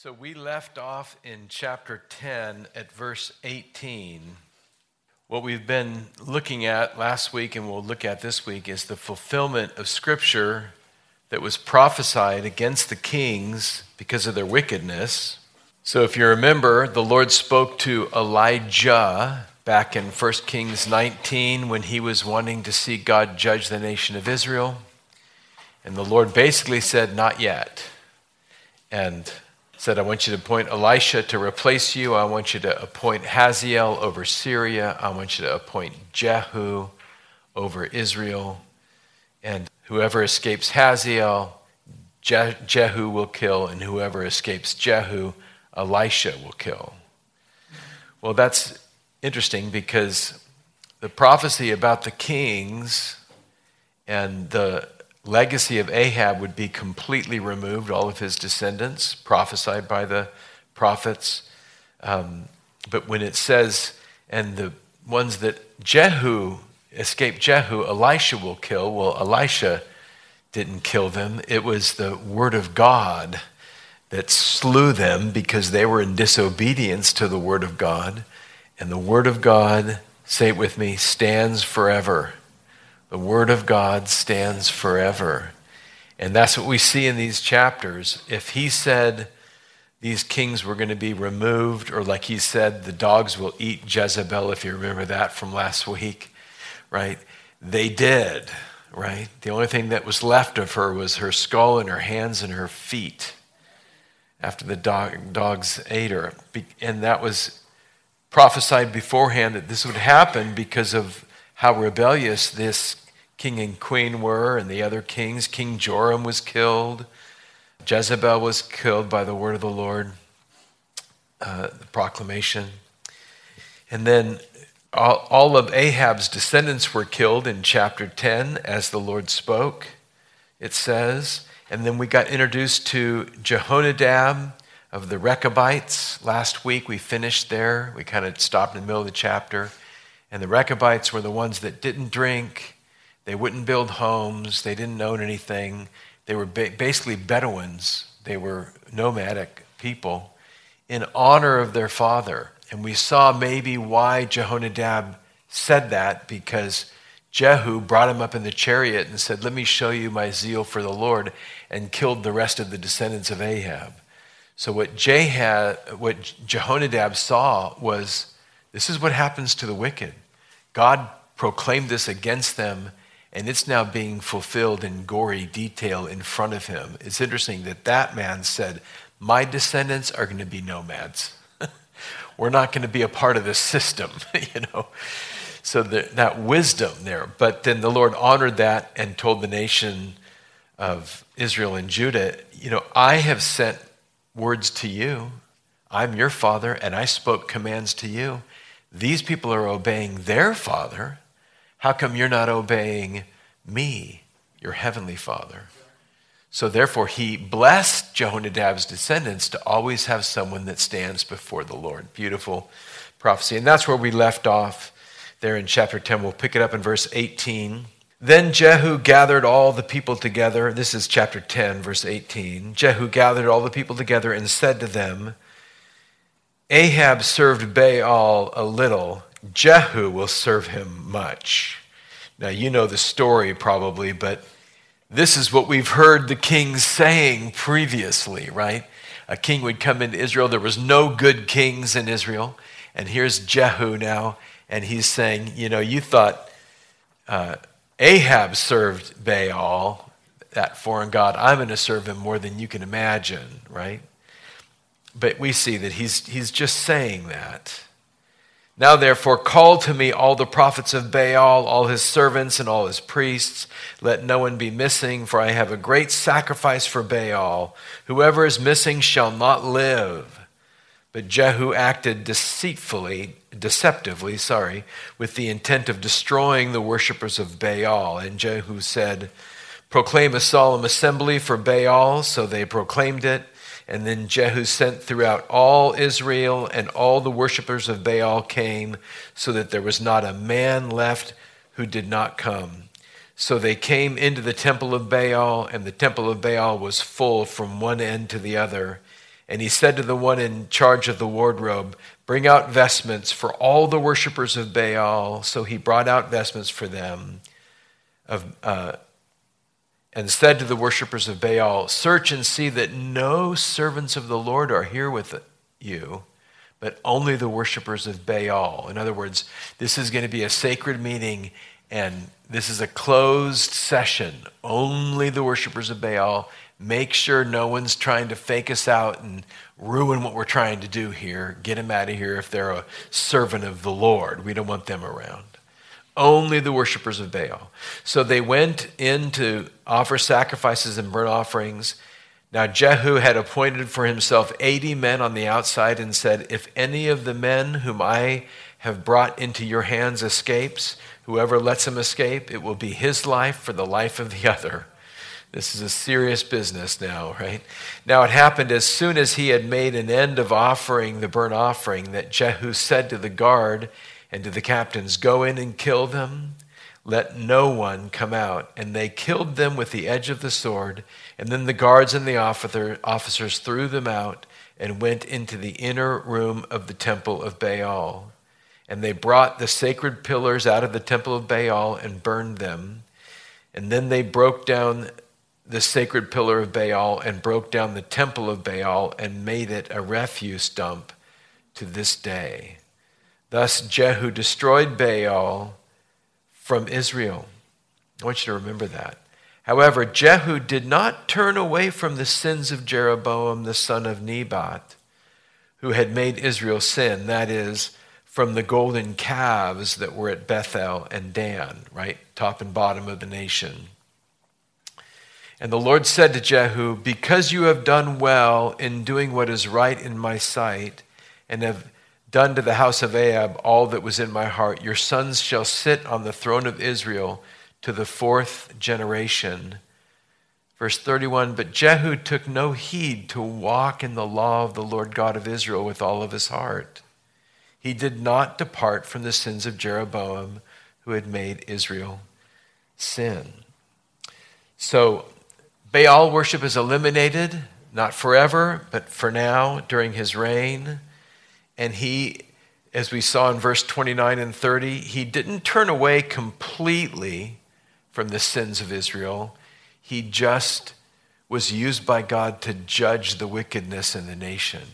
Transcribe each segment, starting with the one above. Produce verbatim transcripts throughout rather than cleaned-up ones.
So we left off in chapter ten at verse eighteen. What we've been looking at last week and we'll look at this week is the fulfillment of Scripture that was prophesied against the kings because of their wickedness. So if you remember, the Lord spoke to Elijah back in First Kings nineteen when he was wanting to see God judge the nation of Israel. And the Lord basically said, not yet. And said, I want you to appoint Elisha to replace you. I want you to appoint Hazael over Syria. I want you to appoint Jehu over Israel. And whoever escapes Hazael, Je- Jehu will kill. And whoever escapes Jehu, Elisha will kill. Well, that's interesting because the prophecy about the kings and the legacy of Ahab would be completely removed, all of his descendants, prophesied by the prophets. Um, but when it says, and the ones that Jehu, escaped Jehu, Elisha will kill, well, Elisha didn't kill them. It was the word of God that slew them because they were in disobedience to the word of God. And the word of God, say it with me, stands forever. The word of God stands forever. And that's what we see in these chapters. If he said these kings were going to be removed, or like he said, the dogs will eat Jezebel, if you remember that from last week, right? They did, right? The only thing that was left of her was her skull and her hands and her feet after the dog, dogs ate her. And that was prophesied beforehand that this would happen because of how rebellious this king and queen were, and the other kings. King Joram was killed. Jezebel was killed by the word of the Lord, uh, the proclamation. And then all, all of Ahab's descendants were killed in chapter ten as the Lord spoke, it says. And then we got introduced to Jehonadab of the Rechabites. Last week we finished there. We kind of stopped in the middle of the chapter. And the Rechabites were the ones that didn't drink. They wouldn't build homes. They didn't own anything. They were ba- basically Bedouins. They were nomadic people in honor of their father. And we saw maybe why Jehonadab said that, because Jehu brought him up in the chariot and said, let me show you my zeal for the Lord, and killed the rest of the descendants of Ahab. So what, Jehad, what Jehonadab saw was, this is what happens to the wicked. God proclaimed this against them, and it's now being fulfilled in gory detail in front of him. It's interesting that that man said, my descendants are going to be nomads. We're not going to be a part of this system, you know. So the, that wisdom there. But then the Lord honored that and told the nation of Israel and Judah, you know, I have sent words to you. I'm your father, and I spoke commands to you. These people are obeying their father. How come you're not obeying me, your heavenly Father? So therefore, he blessed Jehonadab's descendants to always have someone that stands before the Lord. Beautiful prophecy. And that's where we left off there in chapter ten. We'll pick it up in verse eighteen. Then Jehu gathered all the people together. This is chapter ten, verse eighteen. Jehu gathered all the people together and said to them, Ahab served Baal a little, Jehu will serve him much. Now, you know the story probably, but this is what we've heard the kings saying previously, right? A king would come into Israel. There was no good kings in Israel. And here's Jehu now, and he's saying, you know, you thought uh, Ahab served Baal, that foreign god. I'm going to serve him more than you can imagine, right? But we see that he's he's just saying that. Now, therefore, call to me all the prophets of Baal, all his servants and all his priests. Let no one be missing, for I have a great sacrifice for Baal. Whoever is missing shall not live. But Jehu acted deceitfully, deceptively, sorry, with the intent of destroying the worshipers of Baal. And Jehu said, proclaim a solemn assembly for Baal. So they proclaimed it. And then Jehu sent throughout all Israel, and all the worshipers of Baal came, so that there was not a man left who did not come. So they came into the temple of Baal, and the temple of Baal was full from one end to the other. And he said to the one in charge of the wardrobe, bring out vestments for all the worshipers of Baal. So he brought out vestments for them of, uh, and said to the worshipers of Baal, search and see that no servants of the Lord are here with you, but only the worshipers of Baal. In other words, this is going to be a sacred meeting, and this is a closed session. Only the worshipers of Baal. Make sure no one's trying to fake us out and ruin what we're trying to do here. Get them out of here if they're a servant of the Lord. We don't want them around. Only the worshipers of Baal. So they went in to offer sacrifices and burnt offerings. Now Jehu had appointed for himself eighty men on the outside and said, if any of the men whom I have brought into your hands escapes, whoever lets him escape, it will be his life for the life of the other. This is a serious business now, right? Now it happened as soon as he had made an end of offering the burnt offering that Jehu said to the guard and to the captains, go in and kill them. Let no one come out. And they killed them with the edge of the sword. And then the guards and the officer, officers threw them out and went into the inner room of the temple of Baal. And they brought the sacred pillars out of the temple of Baal and burned them. And then they broke down the sacred pillar of Baal and broke down the temple of Baal and made it a refuse dump to this day. Thus Jehu destroyed Baal from Israel. I want you to remember that. However, Jehu did not turn away from the sins of Jeroboam, the son of Nebat, who had made Israel sin, that is, from the golden calves that were at Bethel and Dan, right? Top and bottom of the nation. And the Lord said to Jehu, because you have done well in doing what is right in my sight, and have done to the house of Ahab all that was in my heart, your sons shall sit on the throne of Israel to the fourth generation. Verse thirty-one, but Jehu took no heed to walk in the law of the Lord God of Israel with all of his heart. He did not depart from the sins of Jeroboam, who had made Israel sin. So Baal worship is eliminated, not forever, but for now, during his reign. And he, as we saw in verse twenty-nine and thirty, he didn't turn away completely from the sins of Israel. He just was used by God to judge the wickedness in the nation.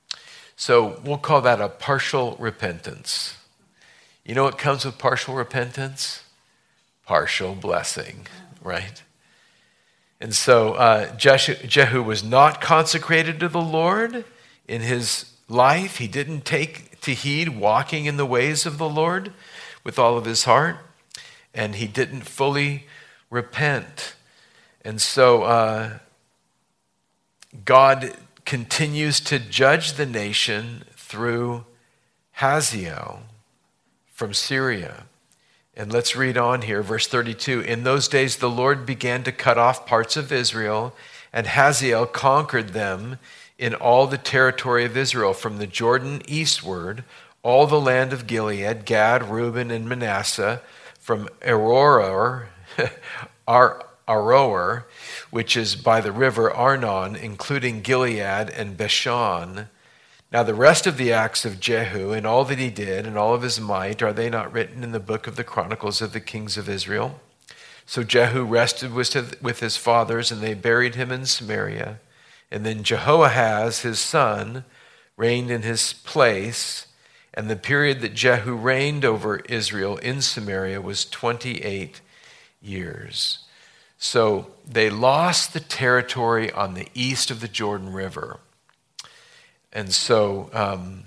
So we'll call that a partial repentance. You know what comes with partial repentance? Partial blessing, right? And so uh, Jehu was not consecrated to the Lord in his life. He didn't take to heed walking in the ways of the Lord with all of his heart. And he didn't fully repent. And so uh, God continues to judge the nation through Hazael from Syria. And let's read on here, verse thirty-two. In those days the Lord began to cut off parts of Israel, and Hazael conquered them in all the territory of Israel, from the Jordan eastward, all the land of Gilead, Gad, Reuben, and Manasseh, from Aroer, Aroer, which is by the river Arnon, including Gilead and Bashan. Now the rest of the acts of Jehu and all that he did and all of his might, are they not written in the book of the Chronicles of the kings of Israel? So Jehu rested with his fathers, and they buried him in Samaria. And then Jehoahaz, his son, reigned in his place. And the period that Jehu reigned over Israel in Samaria was twenty-eight years. So they lost the territory on the east of the Jordan River. And so um,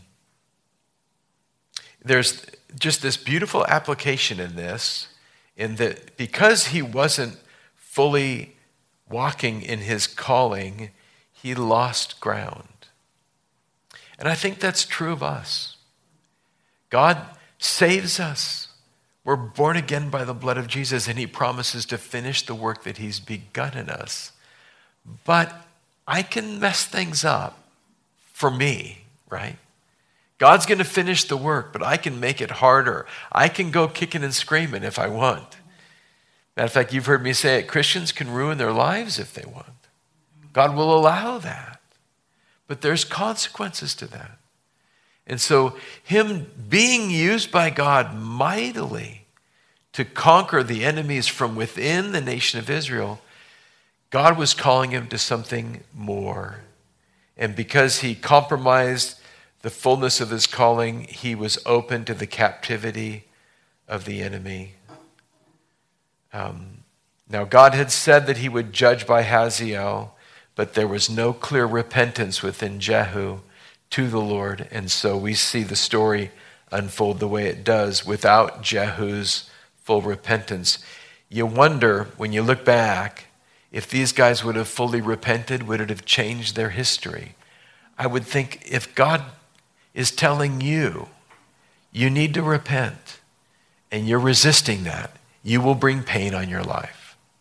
there's just this beautiful application in this, in that because he wasn't fully walking in his calling, he lost ground. And I think that's true of us. God saves us. We're born again by the blood of Jesus, and he promises to finish the work that he's begun in us. But I can mess things up. For me, right? God's going to finish the work, but I can make it harder. I can go kicking and screaming if I want. Matter of fact, you've heard me say it, Christians can ruin their lives if they want. God will allow that. but there's consequences to that. And so him being used by God mightily to conquer the enemies from within the nation of Israel, God was calling him to something more. And because he compromised the fullness of his calling, he was open to the captivity of the enemy. Um, now, God had said that he would judge by Hazael, but there was no clear repentance within Jehu to the Lord. And so we see the story unfold the way it does without Jehu's full repentance. You wonder, when you look back, if these guys would have fully repented, would it have changed their history? I would think if God is telling you, you need to repent, and you're resisting that, you will bring pain on your life.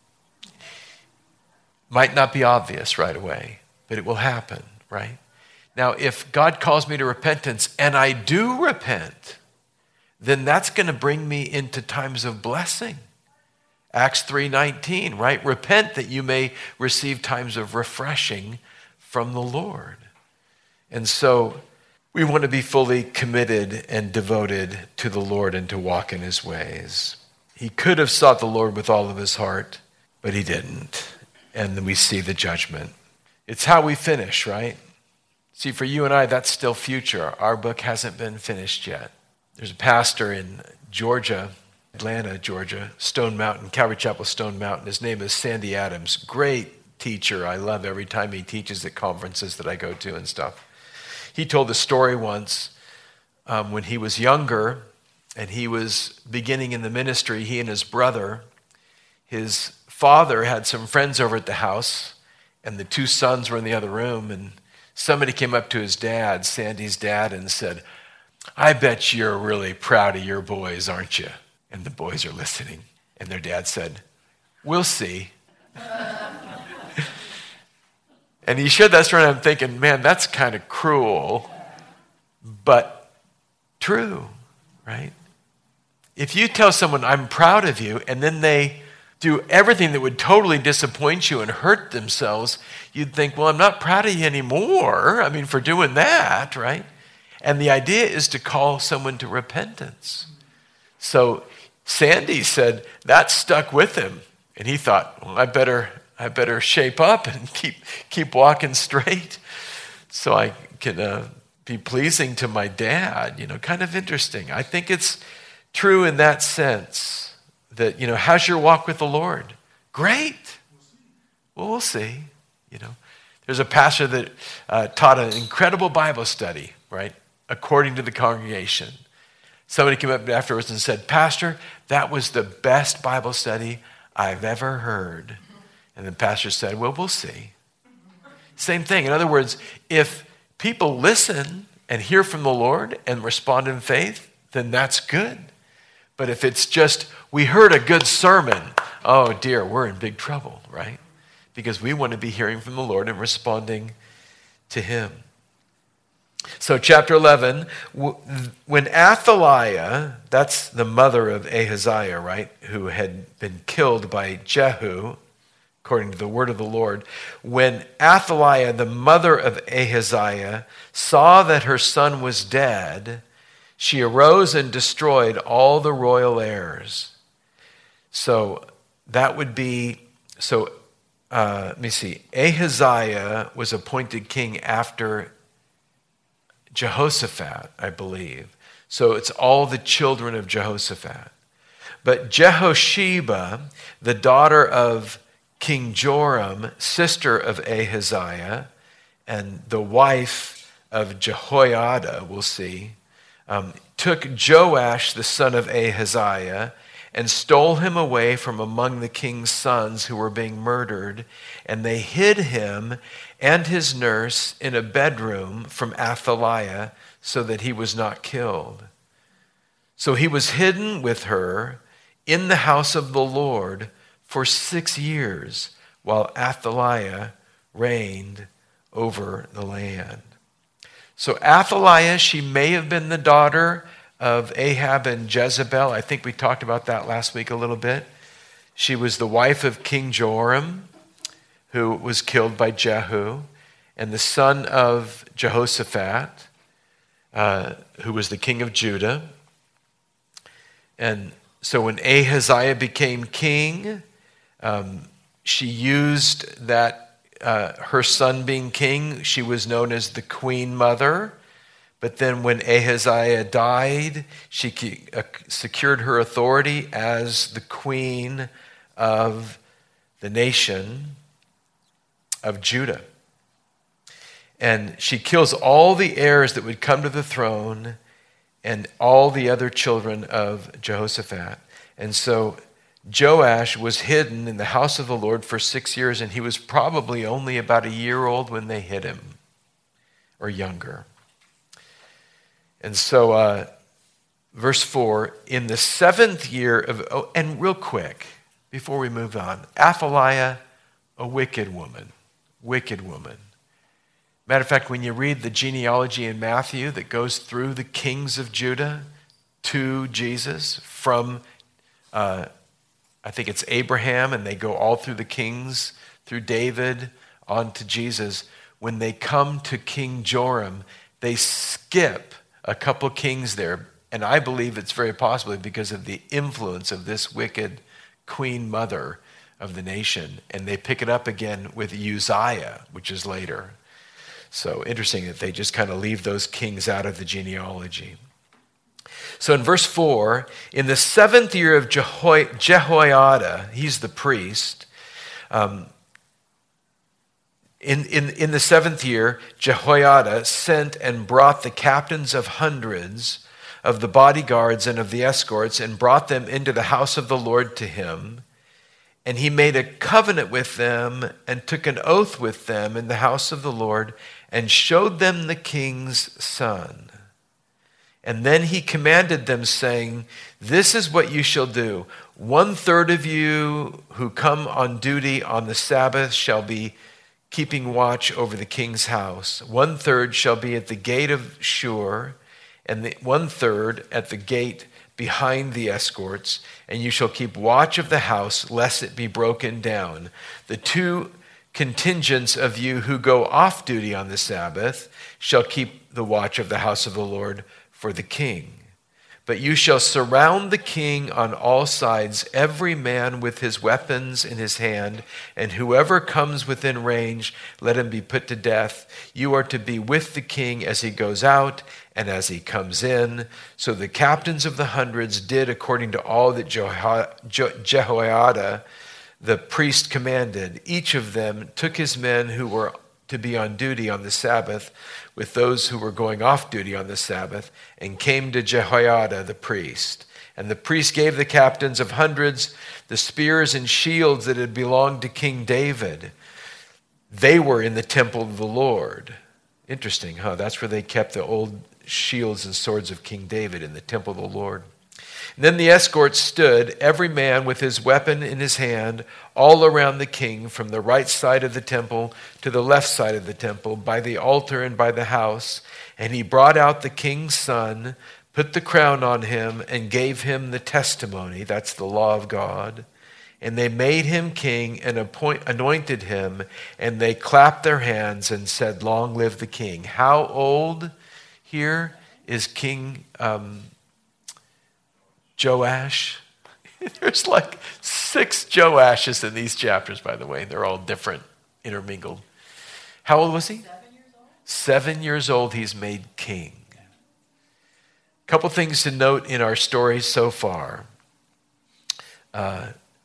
Might not be obvious right away, but it will happen, right? Now, if God calls me to repentance and I do repent, then that's going to bring me into times of blessing. Acts three nineteen, right? Repent that you may receive times of refreshing from the Lord. And so we want to be fully committed and devoted to the Lord and to walk in his ways. He could have sought the Lord with all of his heart, but he didn't. And then we see the judgment. It's how we finish, right? See, for you and I, that's still future. Our book hasn't been finished yet. There's a pastor in Georgia, Atlanta, Georgia, Stone Mountain, Calvary Chapel, Stone Mountain. His name is Sandy Adams. Great teacher. I love every time he teaches at conferences that I go to and stuff. He told a story once um, when he was younger and he was beginning in the ministry, he and his brother, his father had some friends over at the house, and the two sons were in the other room, and somebody came up to his dad, Sandy's dad, and said, I bet you're really proud of your boys, aren't you? And the boys are listening, and their dad said, we'll see. And he shared that story, and I'm thinking, man, that's kind of cruel, but true, right? If you tell someone, I'm proud of you, and then they do everything that would totally disappoint you and hurt themselves, you'd think, well, I'm not proud of you anymore. I mean, for doing that, right? And the idea is to call someone to repentance. So Sandy said that stuck with him. And he thought, well, I better, I better shape up and keep, keep walking straight so I can uh, be pleasing to my dad. You know, kind of interesting. I think it's true in that sense. That, you know, how's your walk with the Lord? Great. Well, we'll see. You know, there's a pastor that uh, taught an incredible Bible study, right? According to the congregation. Somebody came up afterwards and said, Pastor, that was the best Bible study I've ever heard. And the pastor said, well, we'll see. Same thing. In other words, if people listen and hear from the Lord and respond in faith, then that's good. But if it's just, we heard a good sermon, oh dear, we're in big trouble, right? Because we want to be hearing from the Lord and responding to him. So chapter eleven, when Athaliah, that's the mother of Ahaziah, right, who had been killed by Jehu, according to the word of the Lord, when Athaliah, the mother of Ahaziah, saw that her son was dead, she arose and destroyed all the royal heirs. So that would be, so uh, let me see, Ahaziah was appointed king after Jehoshaphat, I believe. So it's all the children of Jehoshaphat. But Jehosheba, the daughter of King Joram, sister of Ahaziah, and the wife of Jehoiada, we'll see, um, took Joash, the son of Ahaziah, and stole him away from among the king's sons who were being murdered, and they hid him and his nurse in a bedroom from Athaliah so that he was not killed. So he was hidden with her in the house of the Lord for six years while Athaliah reigned over the land. So Athaliah, she may have been the daughter of Ahab and Jezebel. I think we talked about that last week a little bit. She was the wife of King Joram, who was killed by Jehu. and the son of Jehoshaphat, uh, who was the king of Judah. And so when Ahaziah became king, um, she used that, uh, her son being king, she was known as the queen mother. But then when Ahaziah died, she uh, secured her authority as the queen of the nation of Judah. And she kills all the heirs that would come to the throne and all the other children of Jehoshaphat. And so Joash was hidden in the house of the Lord for six years, and he was probably only about a year old when they hid him, or younger. And so, uh, verse four, in the seventh year of, oh, and real quick, before we move on, Athaliah, a wicked woman, wicked woman. Matter of fact, when you read the genealogy in Matthew that goes through the kings of Judah to Jesus from, uh, I think it's Abraham, and they go all through the kings, through David, on to Jesus. When they come to King Joram, they skip a couple kings there, and I believe it's very possibly because of the influence of this wicked queen mother of the nation, and they pick it up again with Uzziah, which is later. So interesting that they just kind of leave those kings out of the genealogy. So in verse four, in the seventh year of Jeho- Jehoiada, he's the priest, um, In, in, in the seventh year, Jehoiada sent and brought the captains of hundreds of the bodyguards and of the escorts and brought them into the house of the Lord to him. And he made a covenant with them and took an oath with them in the house of the Lord and showed them the king's son. And then he commanded them, saying, "This is what you shall do. One third of you who come on duty on the Sabbath shall be keeping watch over the king's house. One third shall be at the gate of Shur, and the one third at the gate behind the escorts, and you shall keep watch of the house, lest it be broken down. The two contingents of you who go off duty on the Sabbath shall keep the watch of the house of the Lord for the king. But you shall surround the king on all sides, every man with his weapons in his hand, and whoever comes within range, let him be put to death. You are to be with the king as he goes out and as he comes in." So the captains of the hundreds did according to all that Jehoiada, the priest, commanded. Each of them took his men who were to be on duty on the Sabbath with those who were going off duty on the Sabbath, and came to Jehoiada the priest. And the priest gave the captains of hundreds the spears and shields that had belonged to King David. They were in the temple of the Lord. Interesting, huh? That's where they kept the old shields and swords of King David, in the temple of the Lord. And then the escorts stood, every man with his weapon in his hand, all around the king, from the right side of the temple to the left side of the temple, by the altar and by the house. And he brought out the king's son, put the crown on him, and gave him the testimony. That's the law of God. And they made him king and appoint, anointed him, and they clapped their hands and said, "Long live the king." How old here is King um, Joash? There's like six Joashes in these chapters, by the way. They're all different, intermingled. How old was he? Seven years old. Seven years old, he's made king. A couple things to note in our story so far. Uh,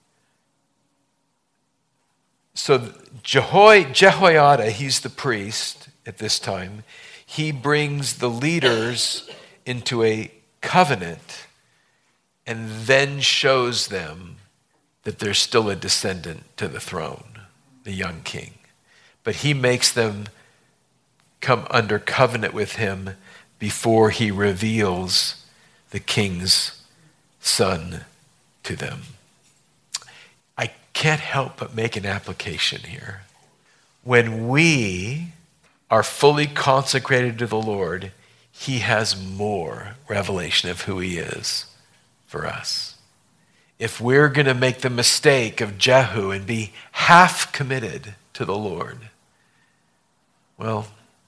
so Jehoi, Jehoiada, he's the priest at this time. He brings the leaders into a covenant and then shows them that there's still a descendant to the throne, the young king. But he makes them come under covenant with him before he reveals the king's son to them. I can't help but make an application here. When we are fully consecrated to the Lord, he has more revelation of who he is for us. If we're going to make the mistake of Jehu and be half committed to the Lord, well,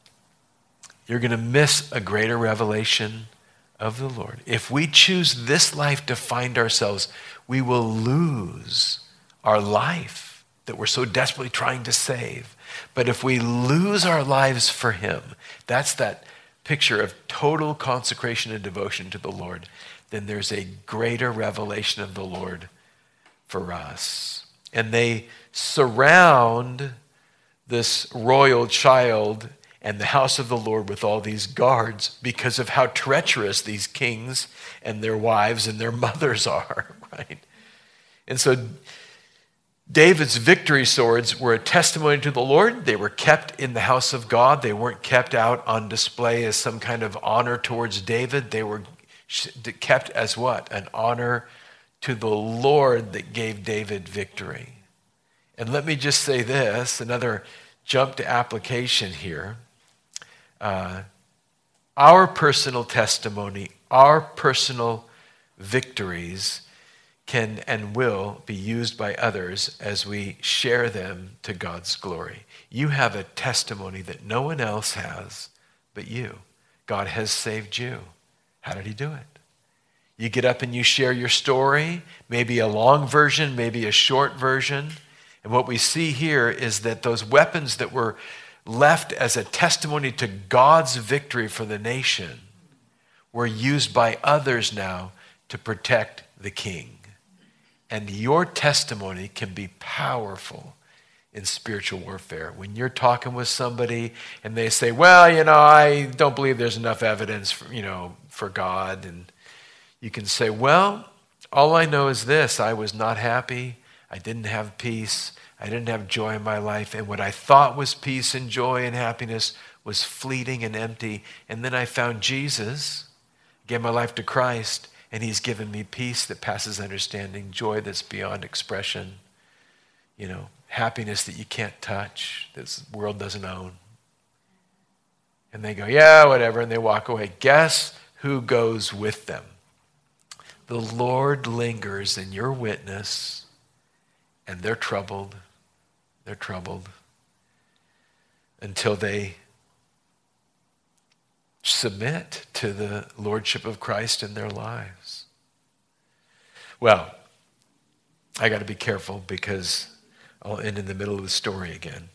you're going to miss a greater revelation of the Lord. If we choose this life to find ourselves, we will lose our life that we're so desperately trying to save. But if we lose our lives for him, that's that picture of total consecration and devotion to the Lord, then there's a greater revelation of the Lord for us. And they surround this royal child and the house of the Lord with all these guards because of how treacherous these kings and their wives and their mothers are, right? And so David's victory swords were a testimony to the Lord. They were kept in the house of God. They weren't kept out on display as some kind of honor towards David. They were kept as what? An honor to the Lord that gave David victory. And let me just say this, another jump to application here. Uh, our personal testimony, our personal victories can and will be used by others as we share them to God's glory. You have a testimony that no one else has but you. God has saved you. How did he do it? You get up and you share your story, maybe a long version, maybe a short version. And what we see here is that those weapons that were left as a testimony to God's victory for the nation were used by others now to protect the king. And your testimony can be powerful in spiritual warfare. When you're talking with somebody and they say, well, you know, I don't believe there's enough evidence for, you know, for God. And you can say, well, all I know is this. I was not happy. I didn't have peace. I didn't have joy in my life. And what I thought was peace and joy and happiness was fleeting and empty. And then I found Jesus, gave my life to Christ, and he's given me peace that passes understanding, joy that's beyond expression, you know, happiness that you can't touch, this world doesn't own. And they go, yeah, whatever, and they walk away. Guess who goes with them? The Lord lingers in your witness, and they're troubled. They're troubled until they submit to the lordship of Christ in their lives. Well, I got to be careful because I'll end in the middle of the story again.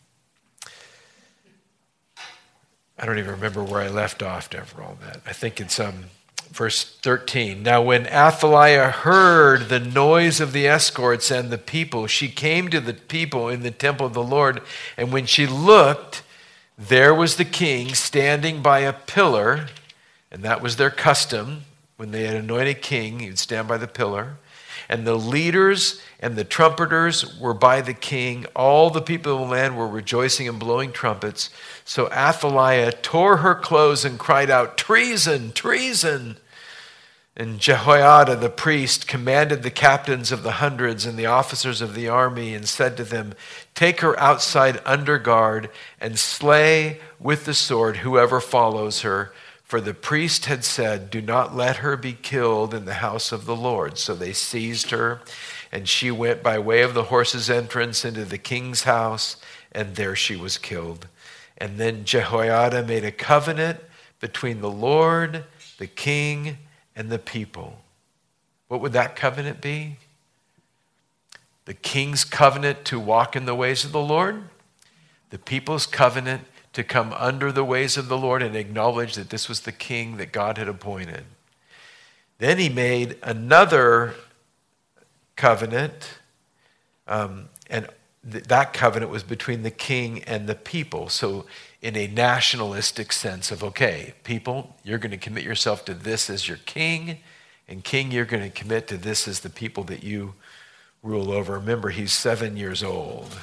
I don't even remember where I left off after all that. I think it's um, verse thirteen. Now when Athaliah heard the noise of the escorts and the people, she came to the people in the temple of the Lord, and when she looked, there was the king standing by a pillar, and that was their custom. When they had anointed a king, he would stand by the pillar. And the leaders and the trumpeters were by the king. All the people of the land were rejoicing and blowing trumpets. So Athaliah tore her clothes and cried out, treason, treason. And Jehoiada the priest commanded the captains of the hundreds and the officers of the army and said to them, take her outside under guard and slay with the sword whoever follows her. For the priest had said, do not let her be killed in the house of the Lord. So they seized her, and she went by way of the horse's entrance into the king's house, and there she was killed. And then Jehoiada made a covenant between the Lord, the king, and the people. What would that covenant be? The king's covenant to walk in the ways of the Lord, the people's covenant to come under the ways of the Lord and acknowledge that this was the king that God had appointed. Then he made another covenant, um, and th- that covenant was between the king and the people. So in a nationalistic sense of, okay, people, you're going to commit yourself to this as your king, and king, you're going to commit to this as the people that you rule over. Remember, he's seven years old.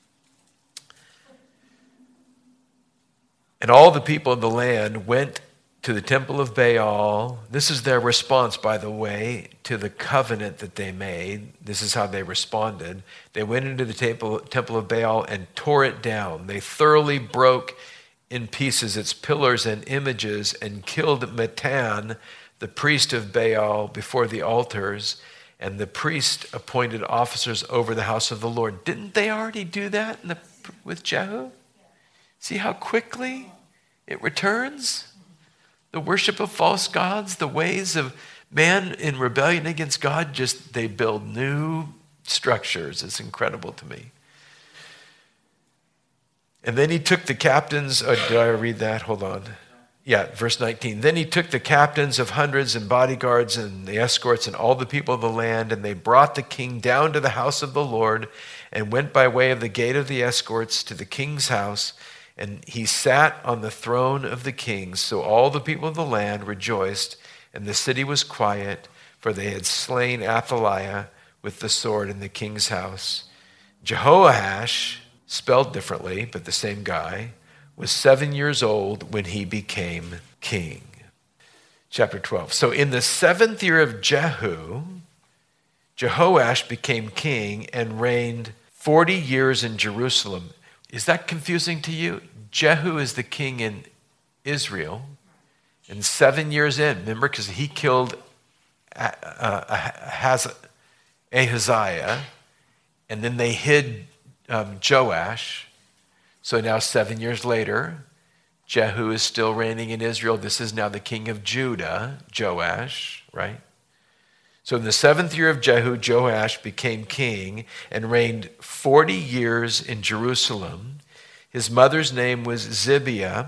And all the people of the land went to the temple of Baal. This is their response, by the way, to the covenant that they made. This is how they responded. They went into the temple, temple of Baal and tore it down. They thoroughly broke in pieces its pillars and images and killed Mattan, the priest of Baal, before the altars. And the priest appointed officers over the house of the Lord. Didn't they already do that in the, with Jehu? See how quickly it returns? The worship of false gods, the ways of man in rebellion against God, just they build new structures. It's incredible to me. And then he took the captains, oh, did I read that? Hold on. Yeah, verse nineteen. Then he took the captains of hundreds and bodyguards and the escorts and all the people of the land, and they brought the king down to the house of the Lord and went by way of the gate of the escorts to the king's house. And he sat on the throne of the king. So all the people of the land rejoiced, and the city was quiet, for they had slain Athaliah with the sword in the king's house. Jehoash, spelled differently, but the same guy, was seven years old when he became king. Chapter twelve. So in the seventh year of Jehu, Jehoash became king and reigned forty years in Jerusalem. Is that confusing to you? Jehu is the king in Israel, and seven years in, remember, because he killed Ahaziah, and then they hid um, Joash. So now seven years later, Jehu is still reigning in Israel. This is now the king of Judah, Joash, right? So in the seventh year of Jehu, Joash became king and reigned forty years in Jerusalem. His mother's name was Zibiah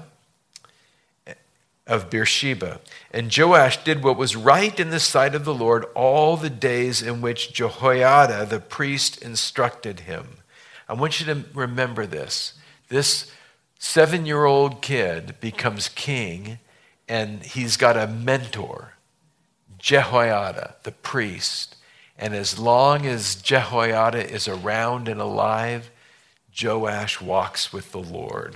of Beersheba. And Joash did what was right in the sight of the Lord all the days in which Jehoiada the priest instructed him. I want you to remember this. This seven-year-old kid becomes king, and he's got a mentor, Jehoiada, the priest. And as long as Jehoiada is around and alive, Joash walks with the Lord.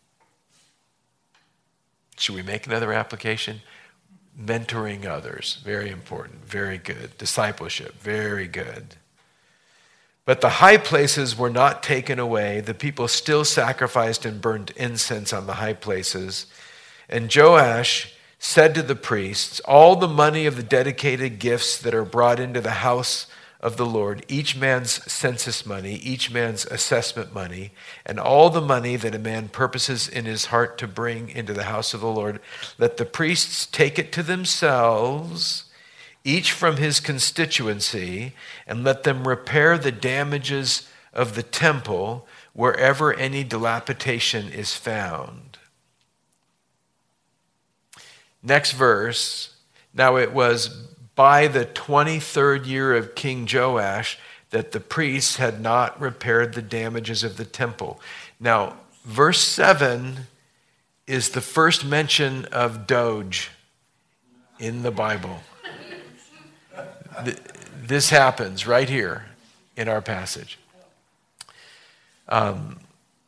Should we make another application? Mentoring others, very important, very good. Discipleship, very good. But the high places were not taken away. The people still sacrificed and burned incense on the high places. And Joash said to the priests, all the money of the dedicated gifts that are brought into the house of the Lord, each man's census money, each man's assessment money, and all the money that a man purposes in his heart to bring into the house of the Lord, let the priests take it to themselves, each from his constituency, and let them repair the damages of the temple wherever any dilapidation is found. Next verse. Now it was by the twenty-third year of King Joash that the priests had not repaired the damages of the temple. Now, verse seven is the first mention of Doge in the Bible. This happens right here in our passage. Um,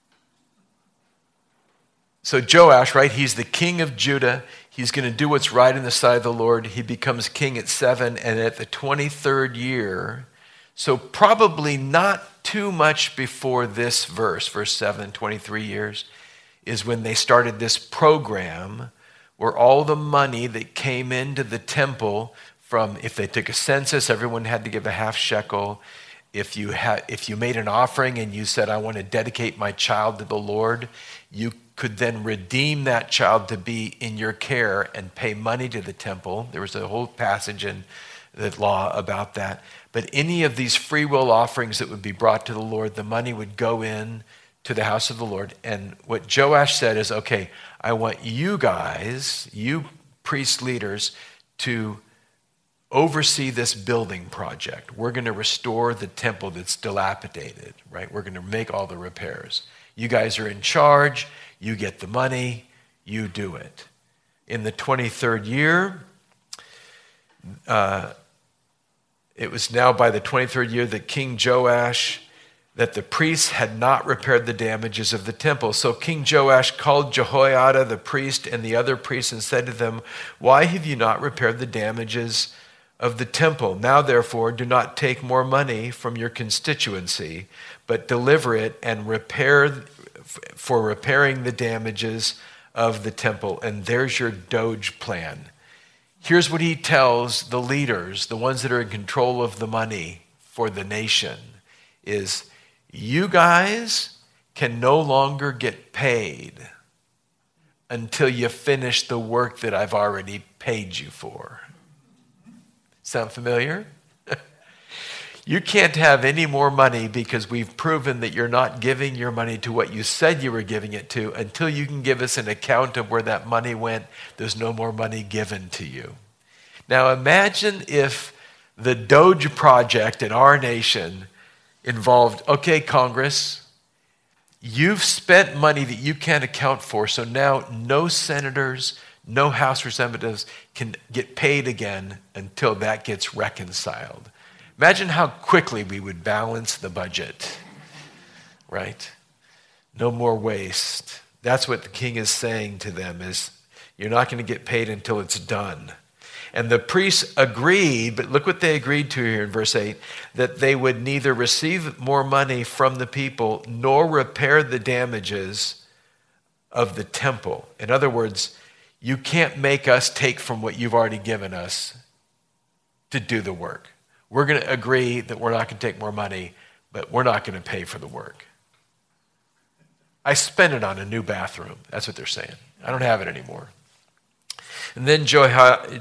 so Joash, right, he's the king of Judah. He's going to do what's right in the sight of the Lord. He becomes king at seven, and at the twenty-third year, so probably not too much before this verse, verse seven, twenty-three years, is when they started this program where all the money that came into the temple from, if they took a census, everyone had to give a half shekel. If you had, if you made an offering and you said, I want to dedicate my child to the Lord, you could then redeem that child to be in your care and pay money to the temple. There was a whole passage in the law about that. But any of these free will offerings that would be brought to the Lord, the money would go in to the house of the Lord. And what Joash said is, okay, I want you guys, you priest leaders, to oversee this building project. We're going to restore the temple that's dilapidated, right? We're going to make all the repairs. You guys are in charge. You get the money. You do it. In the twenty-third year, uh, it was now by the twenty-third year that King Joash, that the priests had not repaired the damages of the temple. So King Joash called Jehoiada the priest and the other priests and said to them, why have you not repaired the damages of the temple? Now, therefore, do not take more money from your constituency, but deliver it and repair for repairing the damages of the temple. And there's your Doge plan. Here's what he tells the leaders, the ones that are in control of the money for the nation, is you guys can no longer get paid until you finish the work that I've already paid you for. Sound familiar? You can't have any more money because we've proven that you're not giving your money to what you said you were giving it to until you can give us an account of where that money went. There's no more money given to you. Now imagine if the Doge project in our nation involved, okay, Congress, you've spent money that you can't account for, so now no senators, no House representatives can get paid again until that gets reconciled. Imagine how quickly we would balance the budget, right? No more waste. That's what the king is saying to them is, you're not going to get paid until it's done. And the priests agreed, but look what they agreed to here in verse eight, that they would neither receive more money from the people nor repair the damages of the temple. In other words, you can't make us take from what you've already given us to do the work. We're going to agree that we're not going to take more money, but we're not going to pay for the work. I spent it on a new bathroom. That's what they're saying. I don't have it anymore. And then Jehoiada,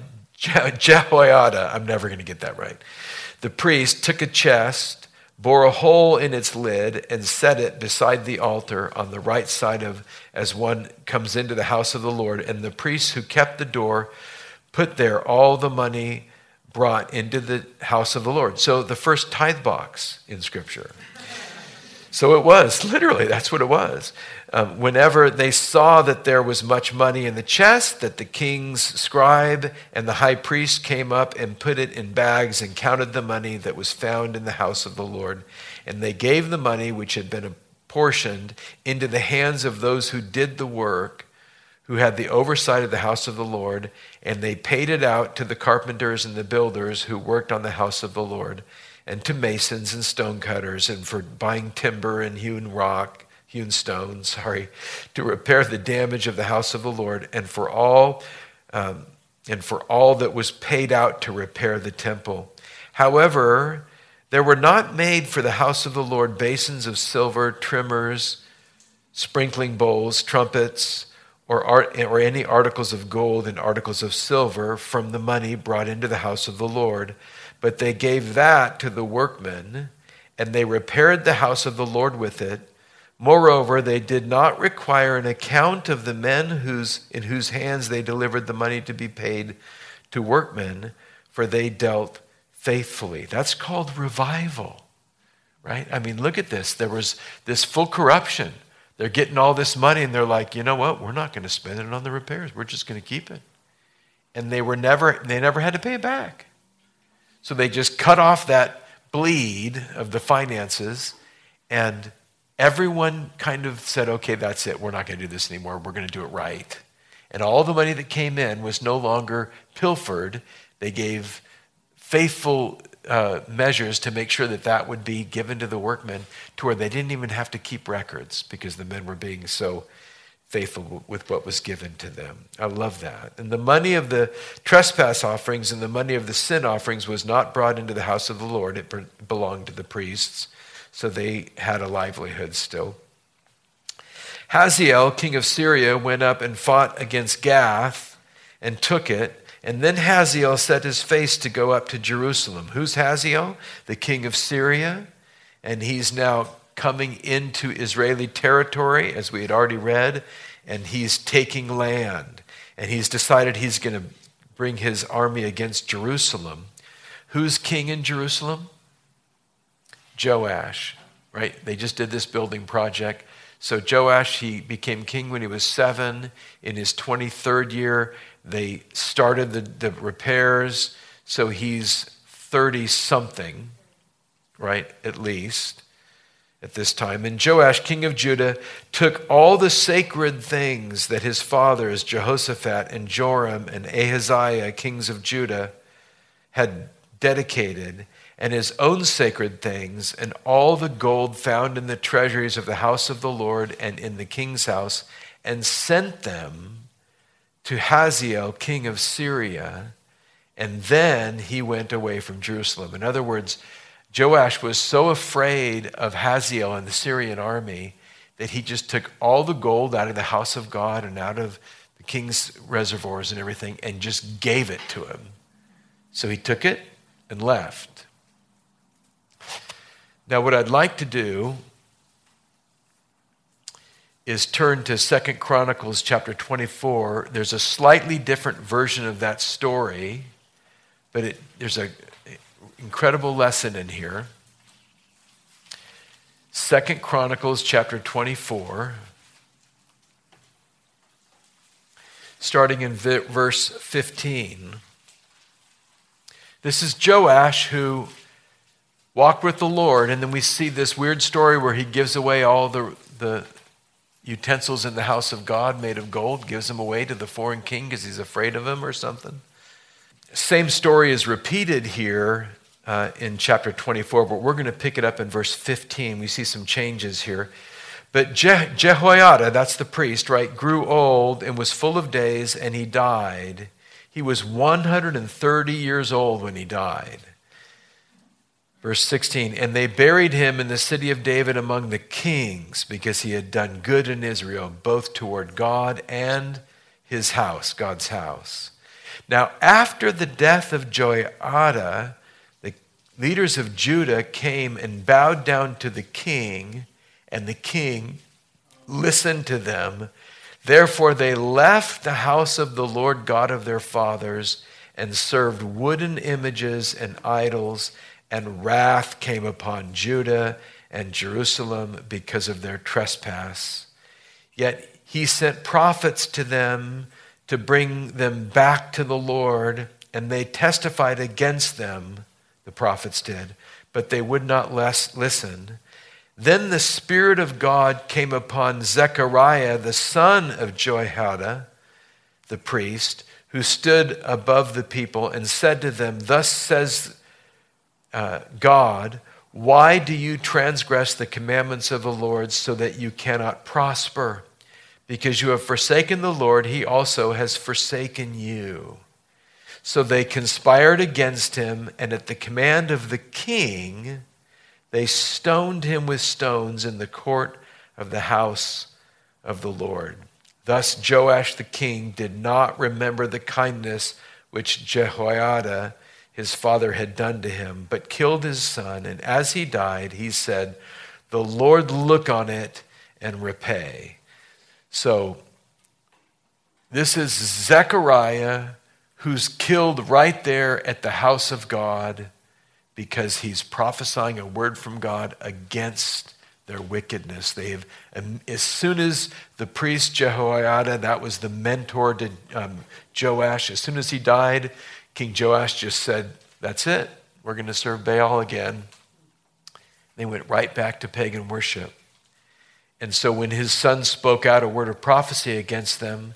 Jehoiada, I'm never going to get that right. The priest took a chest, bore a hole in its lid, and set it beside the altar on the right side of as one comes into the house of the Lord. And the priests who kept the door put there all the money brought into the house of the Lord. So the first tithe box in Scripture. So it was, literally, that's what it was. Um, whenever they saw that there was much money in the chest, that the king's scribe and the high priest came up and put it in bags and counted the money that was found in the house of the Lord. And they gave the money which had been apportioned into the hands of those who did the work, who had the oversight of the house of the Lord, and they paid it out to the carpenters and the builders who worked on the house of the Lord, and to masons and stonecutters, and for buying timber and hewn rock, hewn stone, sorry, to repair the damage of the house of the Lord, and for all, um, and for all that was paid out to repair the temple. However, there were not made for the house of the Lord basins of silver, trimmers, sprinkling bowls, trumpets, or art, or any articles of gold and articles of silver from the money brought into the house of the Lord. But they gave that to the workmen, and they repaired the house of the Lord with it. Moreover, they did not require an account of the men whose, in whose hands they delivered the money to be paid to workmen, for they dealt faithfully. That's called revival, right? I mean, look at this. There was this full corruption. They're getting all this money, and they're like, you know what? We're not going to spend it on the repairs. We're just going to keep it. And they were never, they never had to pay it back. So they just cut off that bleed of the finances, and everyone kind of said, okay, that's it. We're not going to do this anymore. We're going to do it right. And all the money that came in was no longer pilfered. They gave faithful uh, measures to make sure that that would be given to the workmen, to where they didn't even have to keep records because the men were being so faithful with what was given to them. I love that. And the money of the trespass offerings and the money of the sin offerings was not brought into the house of the Lord. It belonged to the priests, so they had a livelihood still. Hazael, king of Syria, went up and fought against Gath and took it. And then Hazael set his face to go up to Jerusalem. Who's Hazael? The king of Syria. And he's now coming into Israeli territory, as we had already read, and he's taking land. And he's decided he's going to bring his army against Jerusalem. Who's king in Jerusalem? Joash, right? They just did this building project. So Joash, he became king when he was seven. In his twenty-third year, they started the, the repairs. So he's thirty-something, right, at least, at this time. And Joash, king of Judah, took all the sacred things that his fathers, Jehoshaphat and Joram and Ahaziah, kings of Judah, had dedicated, and his own sacred things, and all the gold found in the treasuries of the house of the Lord and in the king's house, and sent them to Hazael, king of Syria, and then he went away from Jerusalem. In other words, Joash was so afraid of Hazael and the Syrian army that he just took all the gold out of the house of God and out of the king's reservoirs and everything and just gave it to him. So he took it and left. Now what I'd like to do is turn to Second Chronicles chapter twenty-four. There's a slightly different version of that story, but it, there's an incredible lesson in here. Second Chronicles chapter twenty-four, starting in verse fifteen. This is Joash who walked with the Lord, and then we see this weird story where he gives away all the, the utensils in the house of God made of gold, gives them away to the foreign king because he's afraid of him or something. Same story is repeated here uh, in chapter twenty-four, but we're going to pick it up in verse fifteen. We see some changes here. But Je- Jehoiada, that's the priest, right, grew old and was full of days, and he died. He was one hundred thirty years old when he died. Verse sixteen, and they buried him in the city of David among the kings because he had done good in Israel, both toward God and his house, God's house. Now, after the death of Jehoiada, the leaders of Judah came and bowed down to the king, and the king listened to them. Therefore, they left the house of the Lord God of their fathers and served wooden images and idols, and wrath came upon Judah and Jerusalem because of their trespass. Yet he sent prophets to them to bring them back to the Lord, and they testified against them, the prophets did, but they would not less listen. Then the Spirit of God came upon Zechariah, the son of Jehoiada, the priest, who stood above the people and said to them, Thus says uh, God, why do you transgress the commandments of the Lord so that you cannot prosper? Because you have forsaken the Lord, he also has forsaken you. So they conspired against him, and at the command of the king, they stoned him with stones in the court of the house of the Lord. Thus Joash the king did not remember the kindness which Jehoiada, his father, had done to him, but killed his son. And as he died, he said, The Lord look on it and repay. So this is Zechariah, who's killed right there at the house of God because he's prophesying a word from God against their wickedness. They have, as soon as the priest Jehoiada, that was the mentor to um, Joash, as soon as he died, King Joash just said, that's it, we're going to serve Baal again. They went right back to pagan worship. And so when his son spoke out a word of prophecy against them,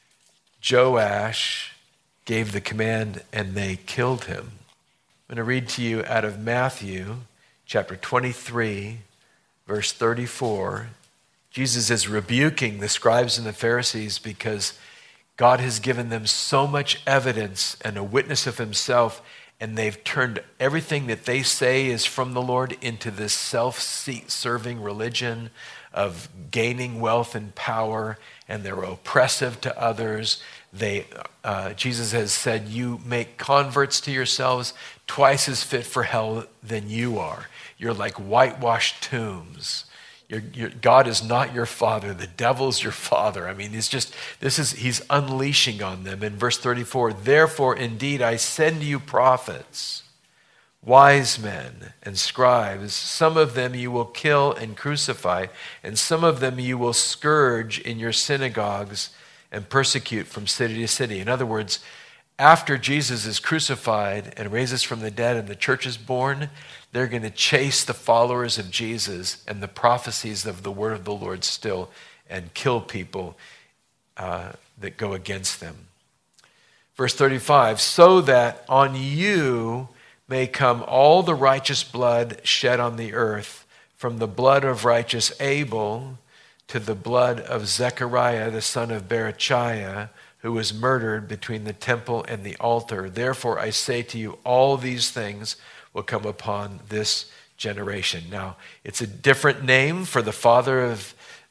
Joash gave the command and they killed him. I'm going to read to you out of Matthew chapter twenty-three, verse thirty-four. Jesus is rebuking the scribes and the Pharisees because God has given them so much evidence and a witness of himself, and they've turned everything that they say is from the Lord into this self-serving religion of gaining wealth and power, and they're oppressive to others. They, uh, Jesus has said, you make converts to yourselves twice as fit for hell than you are. You're like whitewashed tombs. You're, you're, God is not your father. The devil's your father. I mean, it's just, this is, he's unleashing on them. In verse thirty-four, therefore, indeed, I send you prophets, wise men and scribes. Some of them you will kill and crucify, and some of them you will scourge in your synagogues and persecute from city to city. In other words, after Jesus is crucified and raises from the dead and the church is born, they're going to chase the followers of Jesus and the prophecies of the word of the Lord still and kill people uh, that go against them. Verse thirty-five, so that on you may come all the righteous blood shed on the earth, from the blood of righteous Abel to the blood of Zechariah, the son of Berechiah, who was murdered between the temple and the altar. Therefore, I say to you, all these things will come upon this generation. Now, it's a different name for the father of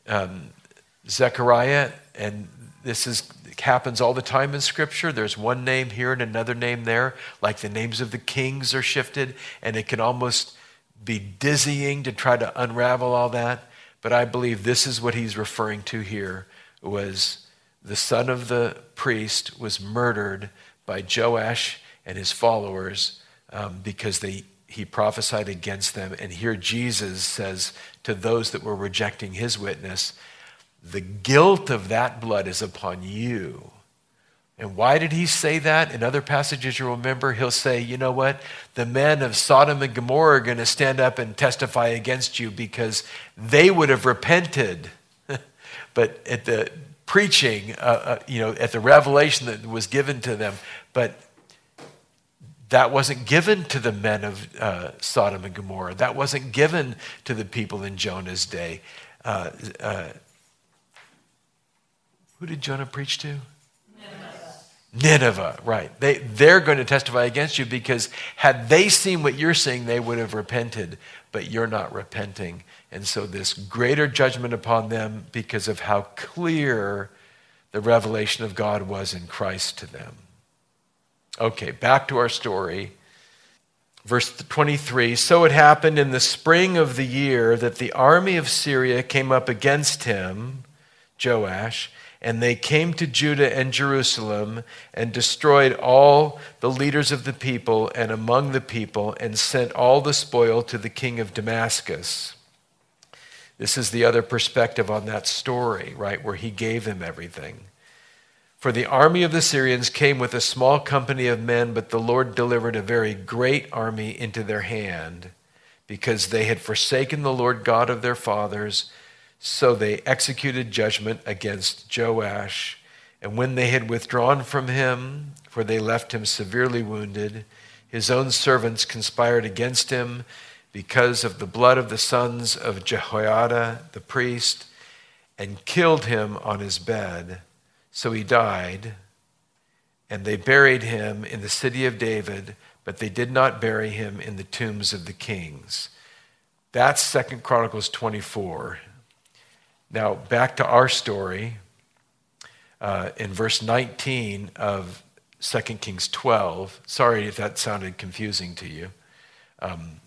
um, Zechariah, and this is happens all the time in Scripture. There's one name here and another name there, like the names of the kings are shifted, and it can almost be dizzying to try to unravel all that. But I believe this is what he's referring to here, was the son of the priest was murdered by Joash and his followers um, because they he prophesied against them. And here Jesus says to those that were rejecting his witness, the guilt of that blood is upon you. And why did he say that? In other passages you'll remember, he'll say, you know what? The men of Sodom and Gomorrah are going to stand up and testify against you because they would have repented. But at the preaching, uh, uh, you know, at the revelation that was given to them, but that wasn't given to the men of uh, Sodom and Gomorrah. That wasn't given to the people in Jonah's day. Uh, uh, who did Jonah preach to? Nineveh. Nineveh, right. They, they're going to testify against you because had they seen what you're seeing, they would have repented, but you're not repenting. And so this greater judgment upon them because of how clear the revelation of God was in Christ to them. Okay, back to our story. Verse twenty-three, so it happened in the spring of the year that the army of Syria came up against him, Joash, and they came to Judah and Jerusalem and destroyed all the leaders of the people and among the people and sent all the spoil to the king of Damascus. This is the other perspective on that story, right, where he gave them everything. For the army of the Syrians came with a small company of men, but the Lord delivered a very great army into their hand, because they had forsaken the Lord God of their fathers. So they executed judgment against Joash. And when they had withdrawn from him, for they left him severely wounded, his own servants conspired against him because of the blood of the sons of Jehoiada the priest, and killed him on his bed. So he died, and they buried him in the city of David, but they did not bury him in the tombs of the kings. That's Second Chronicles twenty-four. Now, back to our story. Uh, in verse nineteen of Second Kings twelve. Sorry if that sounded confusing to you. Um,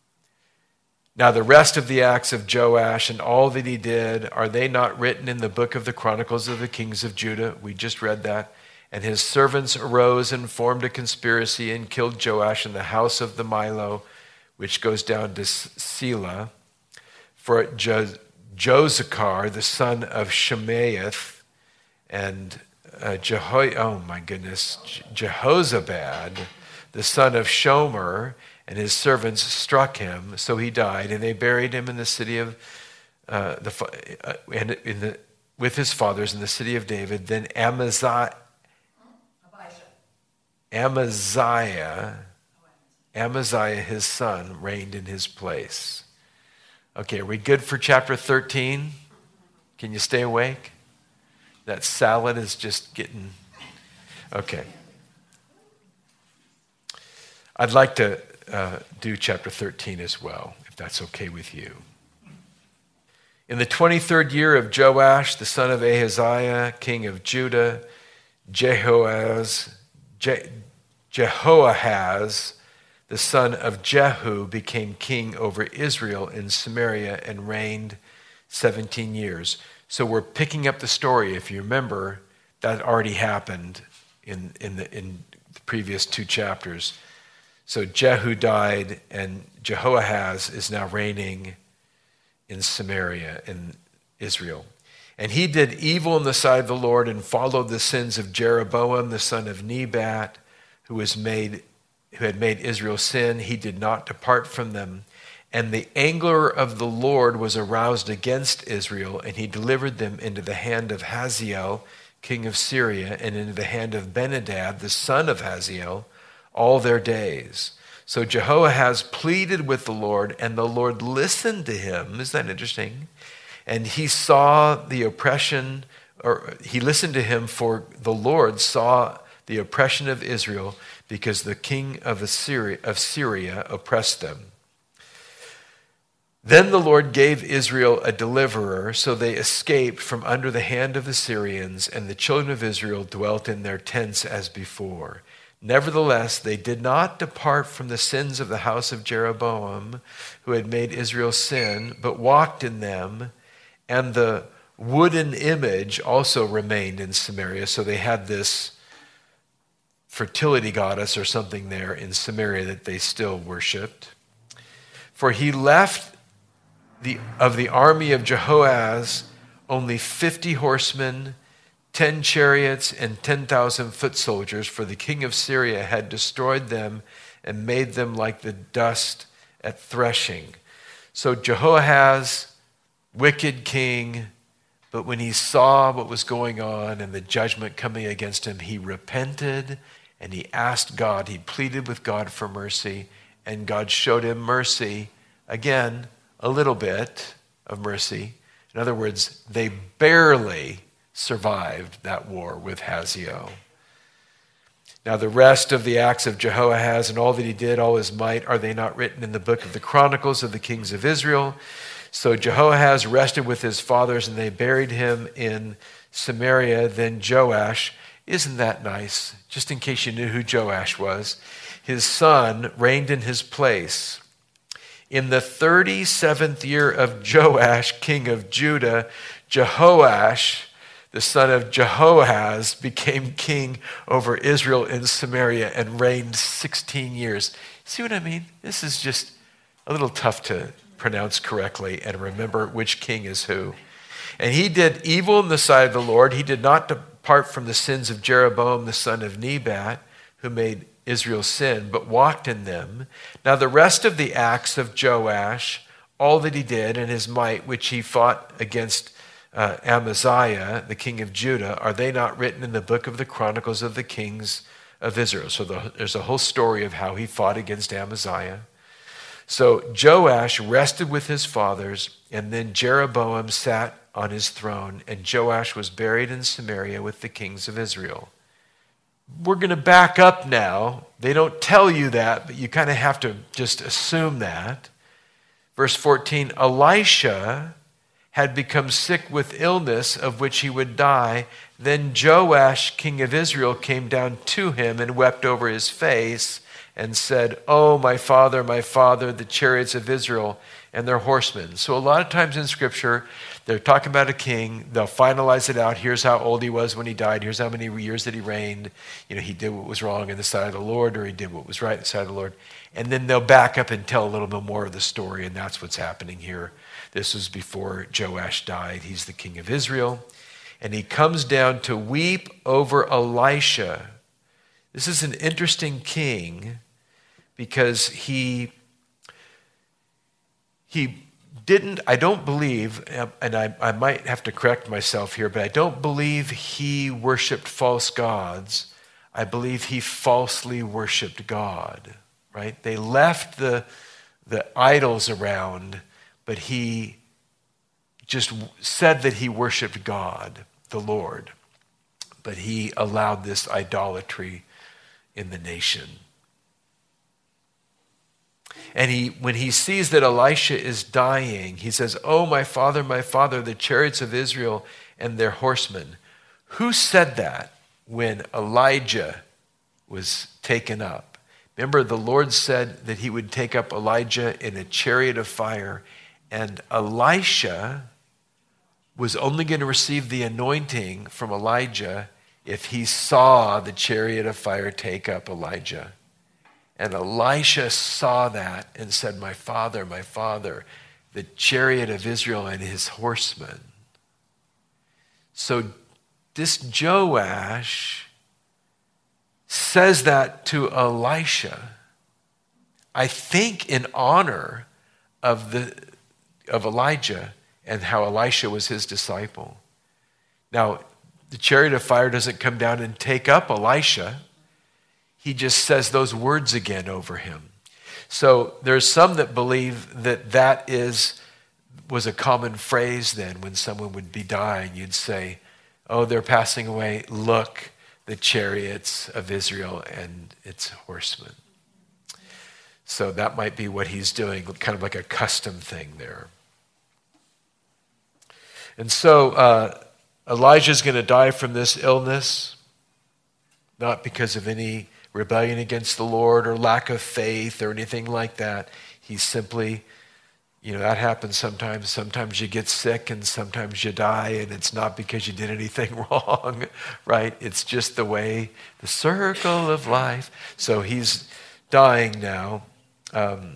Now the rest of the acts of Joash and all that he did, are they not written in the book of the Chronicles of the Kings of Judah? We just read that. And his servants arose and formed a conspiracy and killed Joash in the house of the Milo, which goes down to Selah. For Jo- Josachar, the son of Shemaeth, and uh, Jeho- oh my goodness, Je- Jehozabad, the son of Shomer, and his servants struck him, so he died, and they buried him in the city of uh, the uh, and in the with his fathers in the city of David. Then Amaziah, Amaziah, Amaziah, his son, reigned in his place. Okay, are we good for chapter thirteen? Can you stay awake? That salad is just getting okay. I'd like to. Uh, do chapter thirteen as well, if that's okay with you. In the twenty-third year of Joash, the son of Ahaziah, king of Judah, Jehoaz, Je- Jehoahaz, the son of Jehu, became king over Israel in Samaria and reigned seventeen years. So we're picking up the story. If you remember, that already happened in, in, the, in the previous two chapters. So Jehu died, and Jehoahaz is now reigning in Samaria, in Israel. And he did evil in the sight of the Lord and followed the sins of Jeroboam, the son of Nebat, who was made, who had made Israel sin. He did not depart from them. And the anger of the Lord was aroused against Israel, and he delivered them into the hand of Hazael, king of Syria, and into the hand of Benadad, the son of Hazael, all their days. So Jehoahaz pleaded with the Lord, and the Lord listened to him. Isn't that interesting? And he saw the oppression, or he listened to him, for the Lord saw the oppression of Israel, because the king of Assyria, of Syria oppressed them. Then the Lord gave Israel a deliverer, so they escaped from under the hand of the Syrians, and the children of Israel dwelt in their tents as before. Nevertheless, they did not depart from the sins of the house of Jeroboam, who had made Israel sin, but walked in them, and the wooden image also remained in Samaria. So they had this fertility goddess or something there in Samaria that they still worshipped. For he left the, of the army of Jehoahaz only fifty horsemen, ten chariots, and ten thousand foot soldiers, for the king of Syria had destroyed them and made them like the dust at threshing. So Jehoahaz, wicked king, but when he saw what was going on and the judgment coming against him, he repented and he asked God, he pleaded with God for mercy, and God showed him mercy. Again, a little bit of mercy. In other words, they barely survived that war with Hazael. Now the rest of the acts of Jehoahaz and all that he did, all his might, are they not written in the book of the Chronicles of the kings of Israel? So Jehoahaz rested with his fathers, and they buried him in Samaria. Then Joash, isn't that nice? Just in case you knew who Joash was, his son reigned in his place. In the thirty-seventh year of Joash, king of Judah, Jehoash, the son of Jehoahaz, became king over Israel in Samaria and reigned sixteen years. See what I mean? This is just a little tough to pronounce correctly and remember which king is who. And he did evil in the sight of the Lord. He did not depart from the sins of Jeroboam, the son of Nebat, who made Israel sin, but walked in them. Now the rest of the acts of Joash, all that he did and his might, which he fought against uh, Amaziah, the king of Judah, are they not written in the book of the Chronicles of the kings of Israel? So the, there's a whole story of how he fought against Amaziah. So Joash rested with his fathers, and then Jeroboam sat on his throne, and Joash was buried in Samaria with the kings of Israel. We're going to back up now. They don't tell you that, but you kind of have to just assume that. Verse fourteen, Elisha had become sick with illness of which he would die. Then Joash, king of Israel, came down to him and wept over his face and said, "Oh, my father, my father, the chariots of Israel and their horsemen." So a lot of times in Scripture, they're talking about a king. They'll finalize it out. Here's how old he was when he died. Here's how many years that he reigned. You know, he did what was wrong in the sight of the Lord, or he did what was right in the sight of the Lord. And then they'll back up and tell a little bit more of the story, and that's what's happening here. This was before Joash died. He's the king of Israel. And he comes down to weep over Elisha. This is an interesting king because he, he didn't, I don't believe, and I, I might have to correct myself here, but I don't believe he worshiped false gods. I believe he falsely worshiped God, right? They left the, the idols around, but he just said that he worshiped God, the Lord, but he allowed this idolatry in the nation. And he, when he sees that Elisha is dying, he says, "Oh, my father, my father, the chariots of Israel and their horsemen." Who said that when Elijah was taken up? Remember, the Lord said that he would take up Elijah in a chariot of fire, and Elisha was only going to receive the anointing from Elijah if he saw the chariot of fire take up Elijah. And Elisha saw that and said, "My father, my father, the chariot of Israel and his horsemen." So this Joash says that to Elisha, I think in honor of the of Elijah and how Elisha was his disciple. Now, the chariot of fire doesn't come down and take up Elisha. He just says those words again over him. So there's some that believe that that is was a common phrase then when someone would be dying. You'd say, "Oh, they're passing away. Look, the chariots of Israel and its horsemen." So that might be what he's doing, kind of like a custom thing there. And so uh, Elijah's going to die from this illness, not because of any rebellion against the Lord or lack of faith or anything like that. He's simply, you know, that happens sometimes. Sometimes you get sick and sometimes you die, and it's not because you did anything wrong, right? It's just the way, the circle of life. So he's dying now. Um,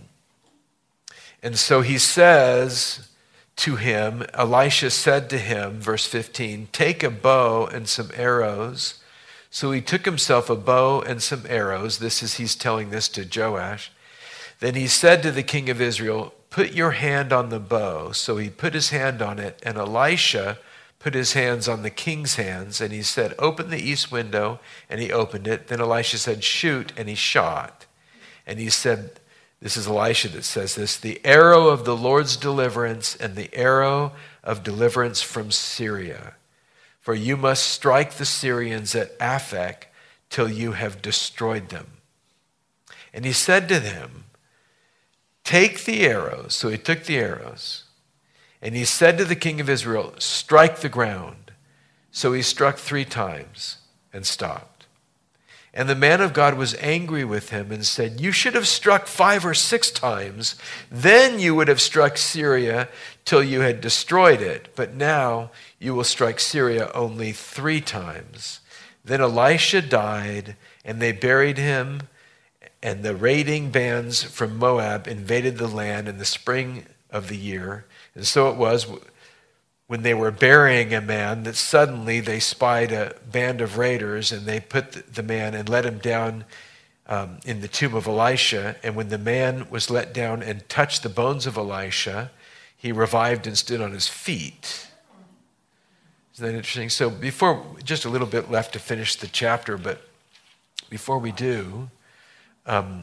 and so he says to him, Elisha said to him, verse fifteen, take a bow and some arrows. So he took himself a bow and some arrows. This is, he's telling this to Joash. Then he said to the king of Israel, put your hand on the bow. So he put his hand on it, and Elisha put his hands on the king's hands, and he said, open the east window, and he opened it. Then Elisha said, shoot, and he shot. And he said, this is Elisha that says this, the arrow of the Lord's deliverance and the arrow of deliverance from Syria. For you must strike the Syrians at Aphek till you have destroyed them. And he said to them, take the arrows. So he took the arrows. And he said to the king of Israel, strike the ground. So he struck three times and stopped. And the man of God was angry with him and said, you should have struck five or six times. Then you would have struck Syria till you had destroyed it. But now you will strike Syria only three times. Then Elisha died, and they buried him, and the raiding bands from Moab invaded the land in the spring of the year. And so it was when they were burying a man that suddenly they spied a band of raiders, and they put the man and let him down um, in the tomb of Elisha. And when the man was let down and touched the bones of Elisha, he revived and stood on his feet. Isn't that interesting? So before, just a little bit left to finish the chapter, but before we do, um,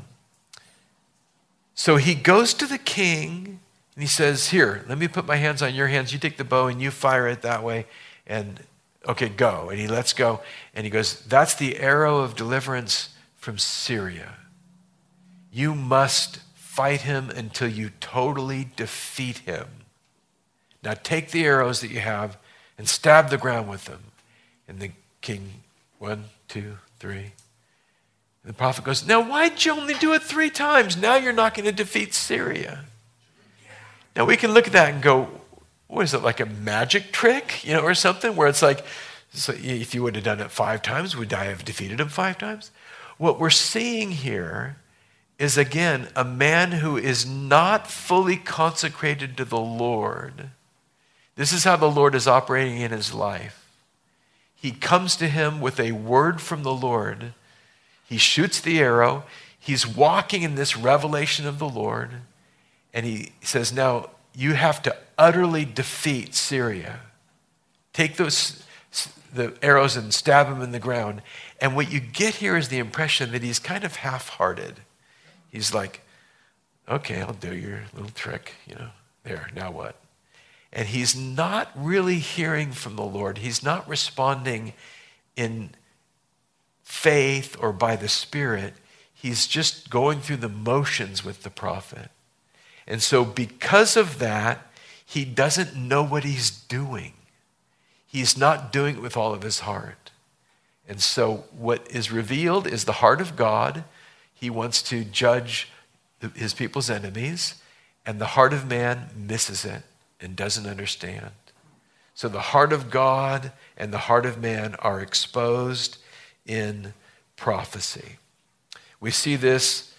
so he goes to the king and he says, here, let me put my hands on your hands. You take the bow and you fire it that way. And okay, go. And he lets go. And he goes, that's the arrow of deliverance from Syria. You must fight him until you totally defeat him. Now take the arrows that you have and stab the ground with them. And the king, one, two, three. And the prophet goes, now why'd you only do it three times? Now you're not going to defeat Syria. Now we can look at that and go, what is it, like a magic trick, you know, or something where it's like, so if you would have done it five times, would I have defeated him five times? What we're seeing here is, again, a man who is not fully consecrated to the Lord. This is how the Lord is operating in his life. He comes to him with a word from the Lord. He shoots the arrow. He's walking in this revelation of the Lord. And he says, now you have to utterly defeat Syria. Take those the arrows and stab them in the ground. And what you get here is the impression that he's kind of half-hearted. He's like, okay, I'll do your little trick, you know, there, now what? And he's not really hearing from the Lord. He's not responding in faith or by the Spirit. He's just going through the motions with the prophet. And so because of that, he doesn't know what he's doing. He's not doing it with all of his heart. And so what is revealed is the heart of God. He wants to judge his people's enemies, and the heart of man misses it and doesn't understand. So the heart of God and the heart of man are exposed in prophecy. We see this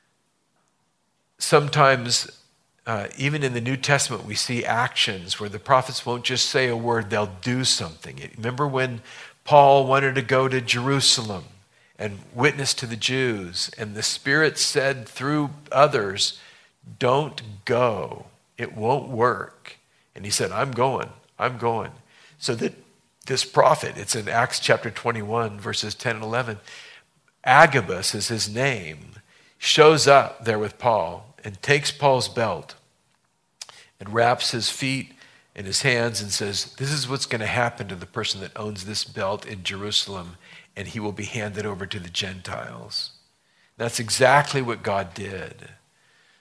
sometimes, uh, even in the New Testament, we see actions where the prophets won't just say a word, they'll do something. Remember when Paul wanted to go to Jerusalem and witness to the Jews, and the Spirit said through others, don't go. It won't work. And he said, I'm going, I'm going. So that this prophet, it's in Acts chapter twenty-one, verses ten and eleven, Agabus is his name, shows up there with Paul and takes Paul's belt and wraps his feet in his hands and says, this is what's going to happen to the person that owns this belt in Jerusalem, and he will be handed over to the Gentiles. That's exactly what God did.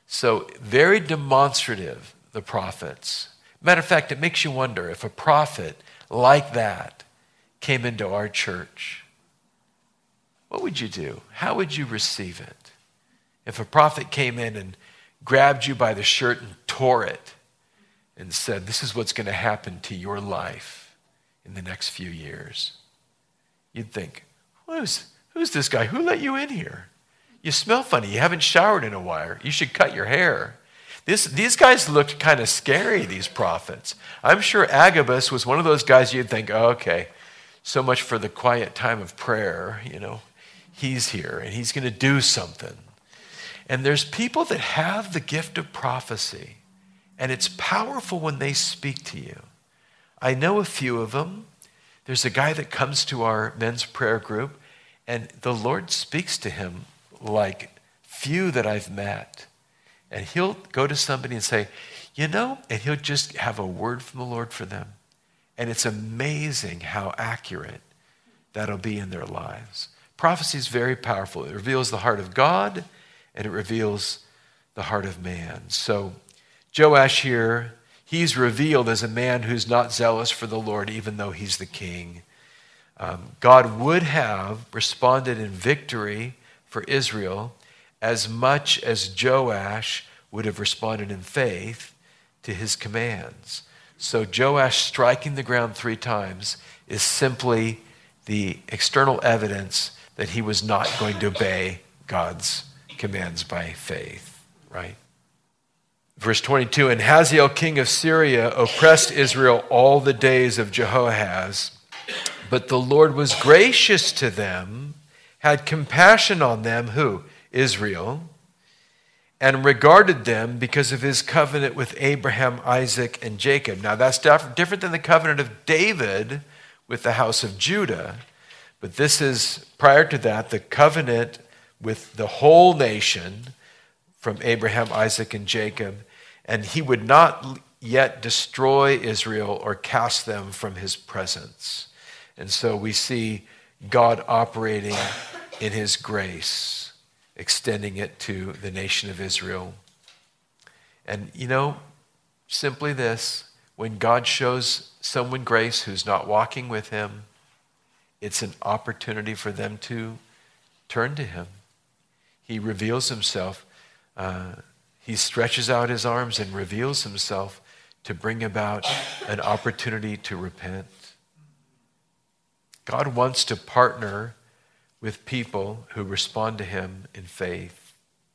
So very demonstrative, the prophets. Matter of fact, it makes you wonder if a prophet like that came into our church, what would you do? How would you receive it? If a prophet came in and grabbed you by the shirt and tore it and said, this is what's going to happen to your life in the next few years, you'd think, who's, who's this guy? Who let you in here? You smell funny. You haven't showered in a while. You should cut your hair. This, these guys looked kind of scary, these prophets. I'm sure Agabus was one of those guys you'd think, oh, okay, so much for the quiet time of prayer. You know, he's here and he's going to do something. And there's people that have the gift of prophecy, and it's powerful when they speak to you. I know a few of them. There's a guy that comes to our men's prayer group, and the Lord speaks to him like few that I've met. And he'll go to somebody and say, you know, and he'll just have a word from the Lord for them. And it's amazing how accurate that'll be in their lives. Prophecy is very powerful. It reveals the heart of God, and it reveals the heart of man. So Joash here, he's revealed as a man who's not zealous for the Lord, even though he's the king. Um, God would have responded in victory for Israel as much as Joash would have responded in faith to his commands. So Joash striking the ground three times is simply the external evidence that he was not going to obey God's commands by faith, right? Verse twenty-two, and Hazael king of Syria oppressed Israel all the days of Jehoahaz, but the Lord was gracious to them, had compassion on them, who? Israel, and regarded them because of his covenant with Abraham, Isaac, and Jacob. Now that's different than the covenant of David with the house of Judah, but this is, prior to that, the covenant with the whole nation from Abraham, Isaac, and Jacob, and he would not yet destroy Israel or cast them from his presence. And so we see God operating in his grace, extending it to the nation of Israel. And you know, simply this, when God shows someone grace who's not walking with him, it's an opportunity for them to turn to him. He reveals himself. Uh, he stretches out his arms and reveals himself to bring about an opportunity to repent. God wants to partner with people who respond to him in faith.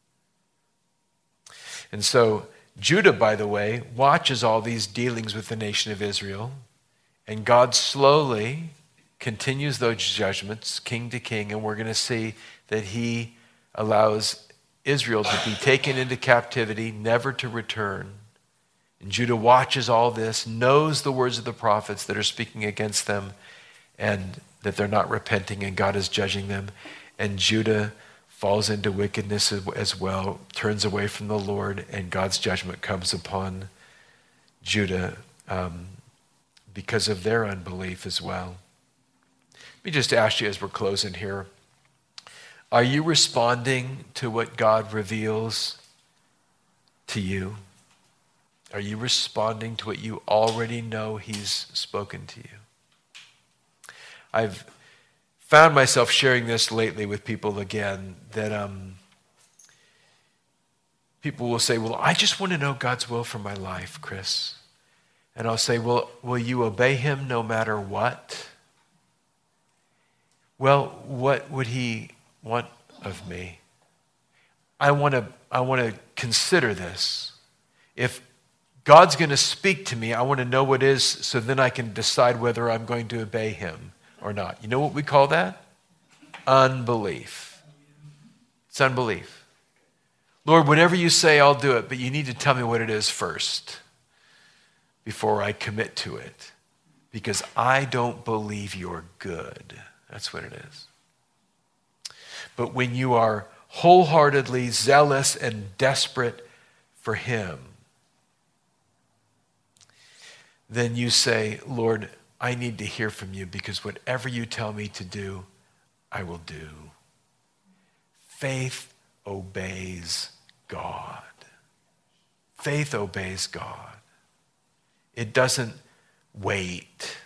And so Judah, by the way, watches all these dealings with the nation of Israel, and God slowly continues those judgments, king to king, and we're going to see that he allows Israel to be taken into captivity, never to return. And Judah watches all this, knows the words of the prophets that are speaking against them, and that they're not repenting, and God is judging them. And Judah falls into wickedness as well, turns away from the Lord, and God's judgment comes upon Judah um, because of their unbelief as well. Let me just ask you as we're closing here, are you responding to what God reveals to you? Are you responding to what you already know he's spoken to you? I've found myself sharing this lately with people again, that um, people will say, well, I just want to know God's will for my life, Chris. And I'll say, well, will you obey him no matter what? Well, what would he want of me? I want to I want to consider this. If God's going to speak to me, I want to know what it is so then I can decide whether I'm going to obey him or not. You know what we call that? Unbelief. It's unbelief. Lord, whatever you say, I'll do it, but you need to tell me what it is first before I commit to it, because I don't believe you're good. That's what it is. But when you are wholeheartedly zealous and desperate for him, then you say, Lord, I need to hear from you, because whatever you tell me to do, I will do. Faith obeys God. Faith obeys God. It doesn't wait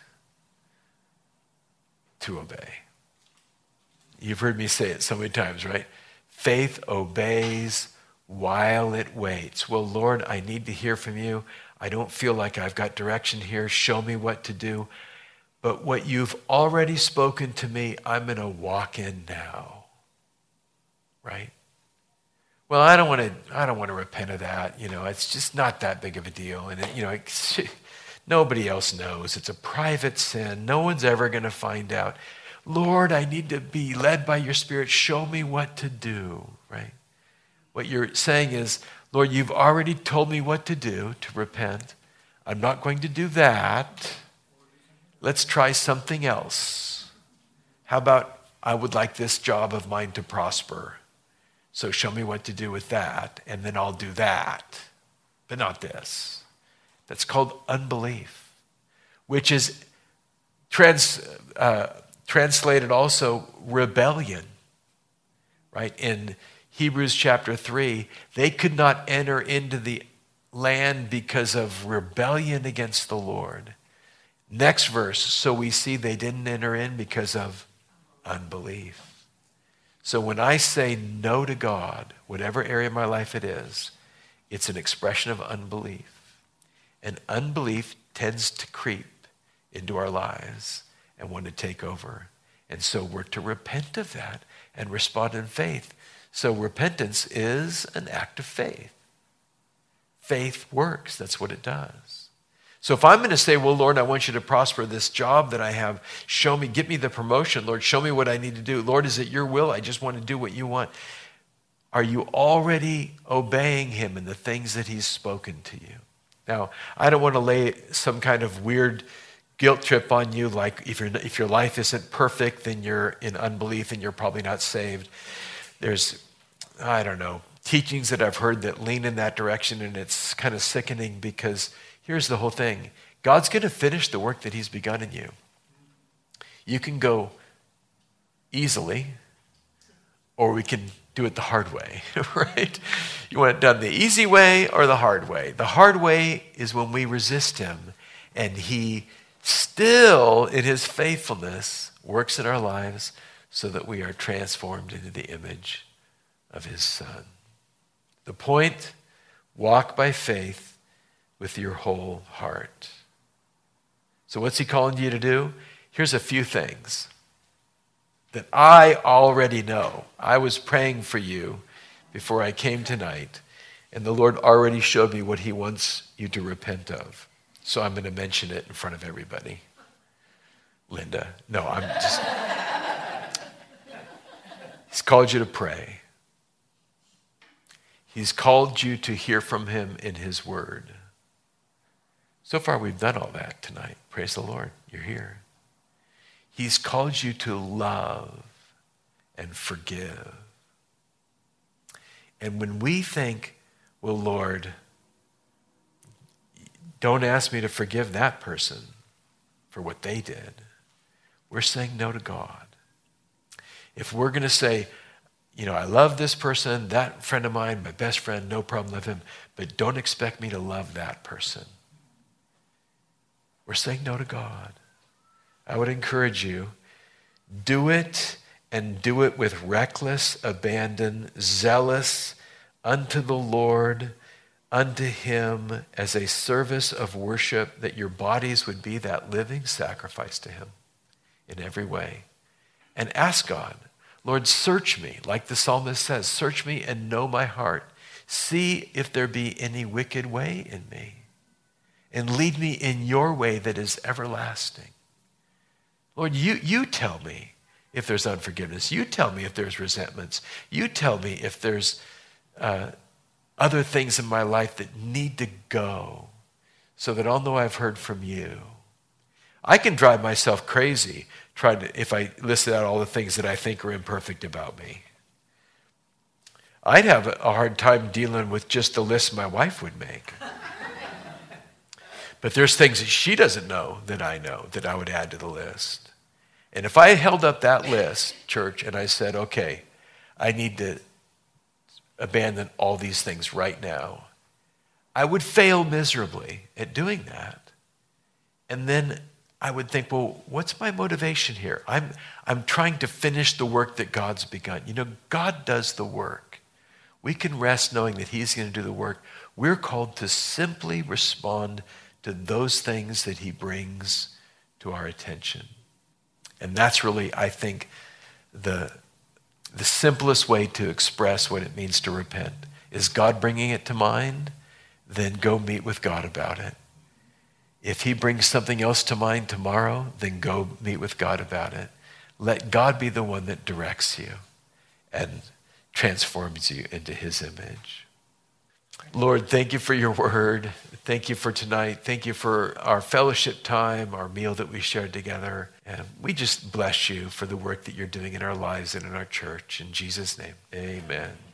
to obey. You've heard me say it so many times, right? Faith obeys while it waits. Well, Lord, I need to hear from you. I don't feel like I've got direction here. Show me what to do. But what you've already spoken to me, I'm going to walk in now. Right? Well, I don't want to I don't want to repent of that. You know, it's just not that big of a deal. And, it, you know, it, nobody else knows. It's a private sin. No one's ever going to find out. Lord, I need to be led by your Spirit. Show me what to do, right? What you're saying is, Lord, you've already told me what to do to repent. I'm not going to do that. Let's try something else. How about I would like this job of mine to prosper. So show me what to do with that, and then I'll do that. But not this. That's called unbelief, which is trans, uh, translated also rebellion, right? In Hebrews chapter three, they could not enter into the land because of rebellion against the Lord. Next verse, so we see they didn't enter in because of unbelief. So when I say no to God, whatever area of my life it is, it's an expression of unbelief. And unbelief tends to creep into our lives and want to take over. And so we're to repent of that and respond in faith. So repentance is an act of faith. Faith works. That's what it does. So if I'm going to say, well, Lord, I want you to prosper this job that I have. Show me, get me the promotion. Lord, show me what I need to do. Lord, is it your will? I just want to do what you want. Are you already obeying him in the things that he's spoken to you? Now, I don't want to lay some kind of weird guilt trip on you, like if, you're, if your life isn't perfect, then you're in unbelief and you're probably not saved. There's, I don't know, teachings that I've heard that lean in that direction, and it's kind of sickening because here's the whole thing. God's going to finish the work that he's begun in you. You can go easily, or we can do it the hard way, right? You want it done the easy way or the hard way. The hard way is when we resist him, and he still, in his faithfulness, works in our lives so that we are transformed into the image of his Son. The point, walk by faith with your whole heart. So what's he calling you to do? Here's a few things that I already know. I was praying for you before I came tonight, and the Lord already showed me what he wants you to repent of. So I'm going to mention it in front of everybody. Linda, no, I'm just... He's called you to pray. He's called you to hear from him in his word. So far, we've done all that tonight. Praise the Lord. You're here. He's called you to love and forgive. And when we think, well, Lord, don't ask me to forgive that person for what they did, we're saying no to God. If we're going to say, you know, I love this person, that friend of mine, my best friend, no problem with him, but don't expect me to love that person. We're saying no to God. I would encourage you, do it and do it with reckless abandon, zealous unto the Lord, unto him as a service of worship, that your bodies would be that living sacrifice to him in every way. And ask God, Lord, search me, like the psalmist says, search me and know my heart. See if there be any wicked way in me, and lead me in your way that is everlasting. Lord, you, you tell me if there's unforgiveness. You tell me if there's resentments. You tell me if there's uh, other things in my life that need to go, so that I'll know I've heard from you. I can drive myself crazy trying to, if I listed out all the things that I think are imperfect about me. I'd have a hard time dealing with just the list my wife would make. But there's things that she doesn't know that I know that I would add to the list. And if I held up that list, church, and I said, okay, I need to abandon all these things right now, I would fail miserably at doing that. And then I would think, well, what's my motivation here? I'm, I'm trying to finish the work that God's begun. You know, God does the work. We can rest knowing that he's going to do the work. We're called to simply respond to those things that he brings to our attention. And that's really, I think, the, the simplest way to express what it means to repent. Is God bringing it to mind? Then go meet with God about it. If he brings something else to mind tomorrow, then go meet with God about it. Let God be the one that directs you and transforms you into his image. Lord, thank you for your word. Thank you for tonight. Thank you for our fellowship time, our meal that we shared together. And we just bless you for the work that you're doing in our lives and in our church. In Jesus' name, amen.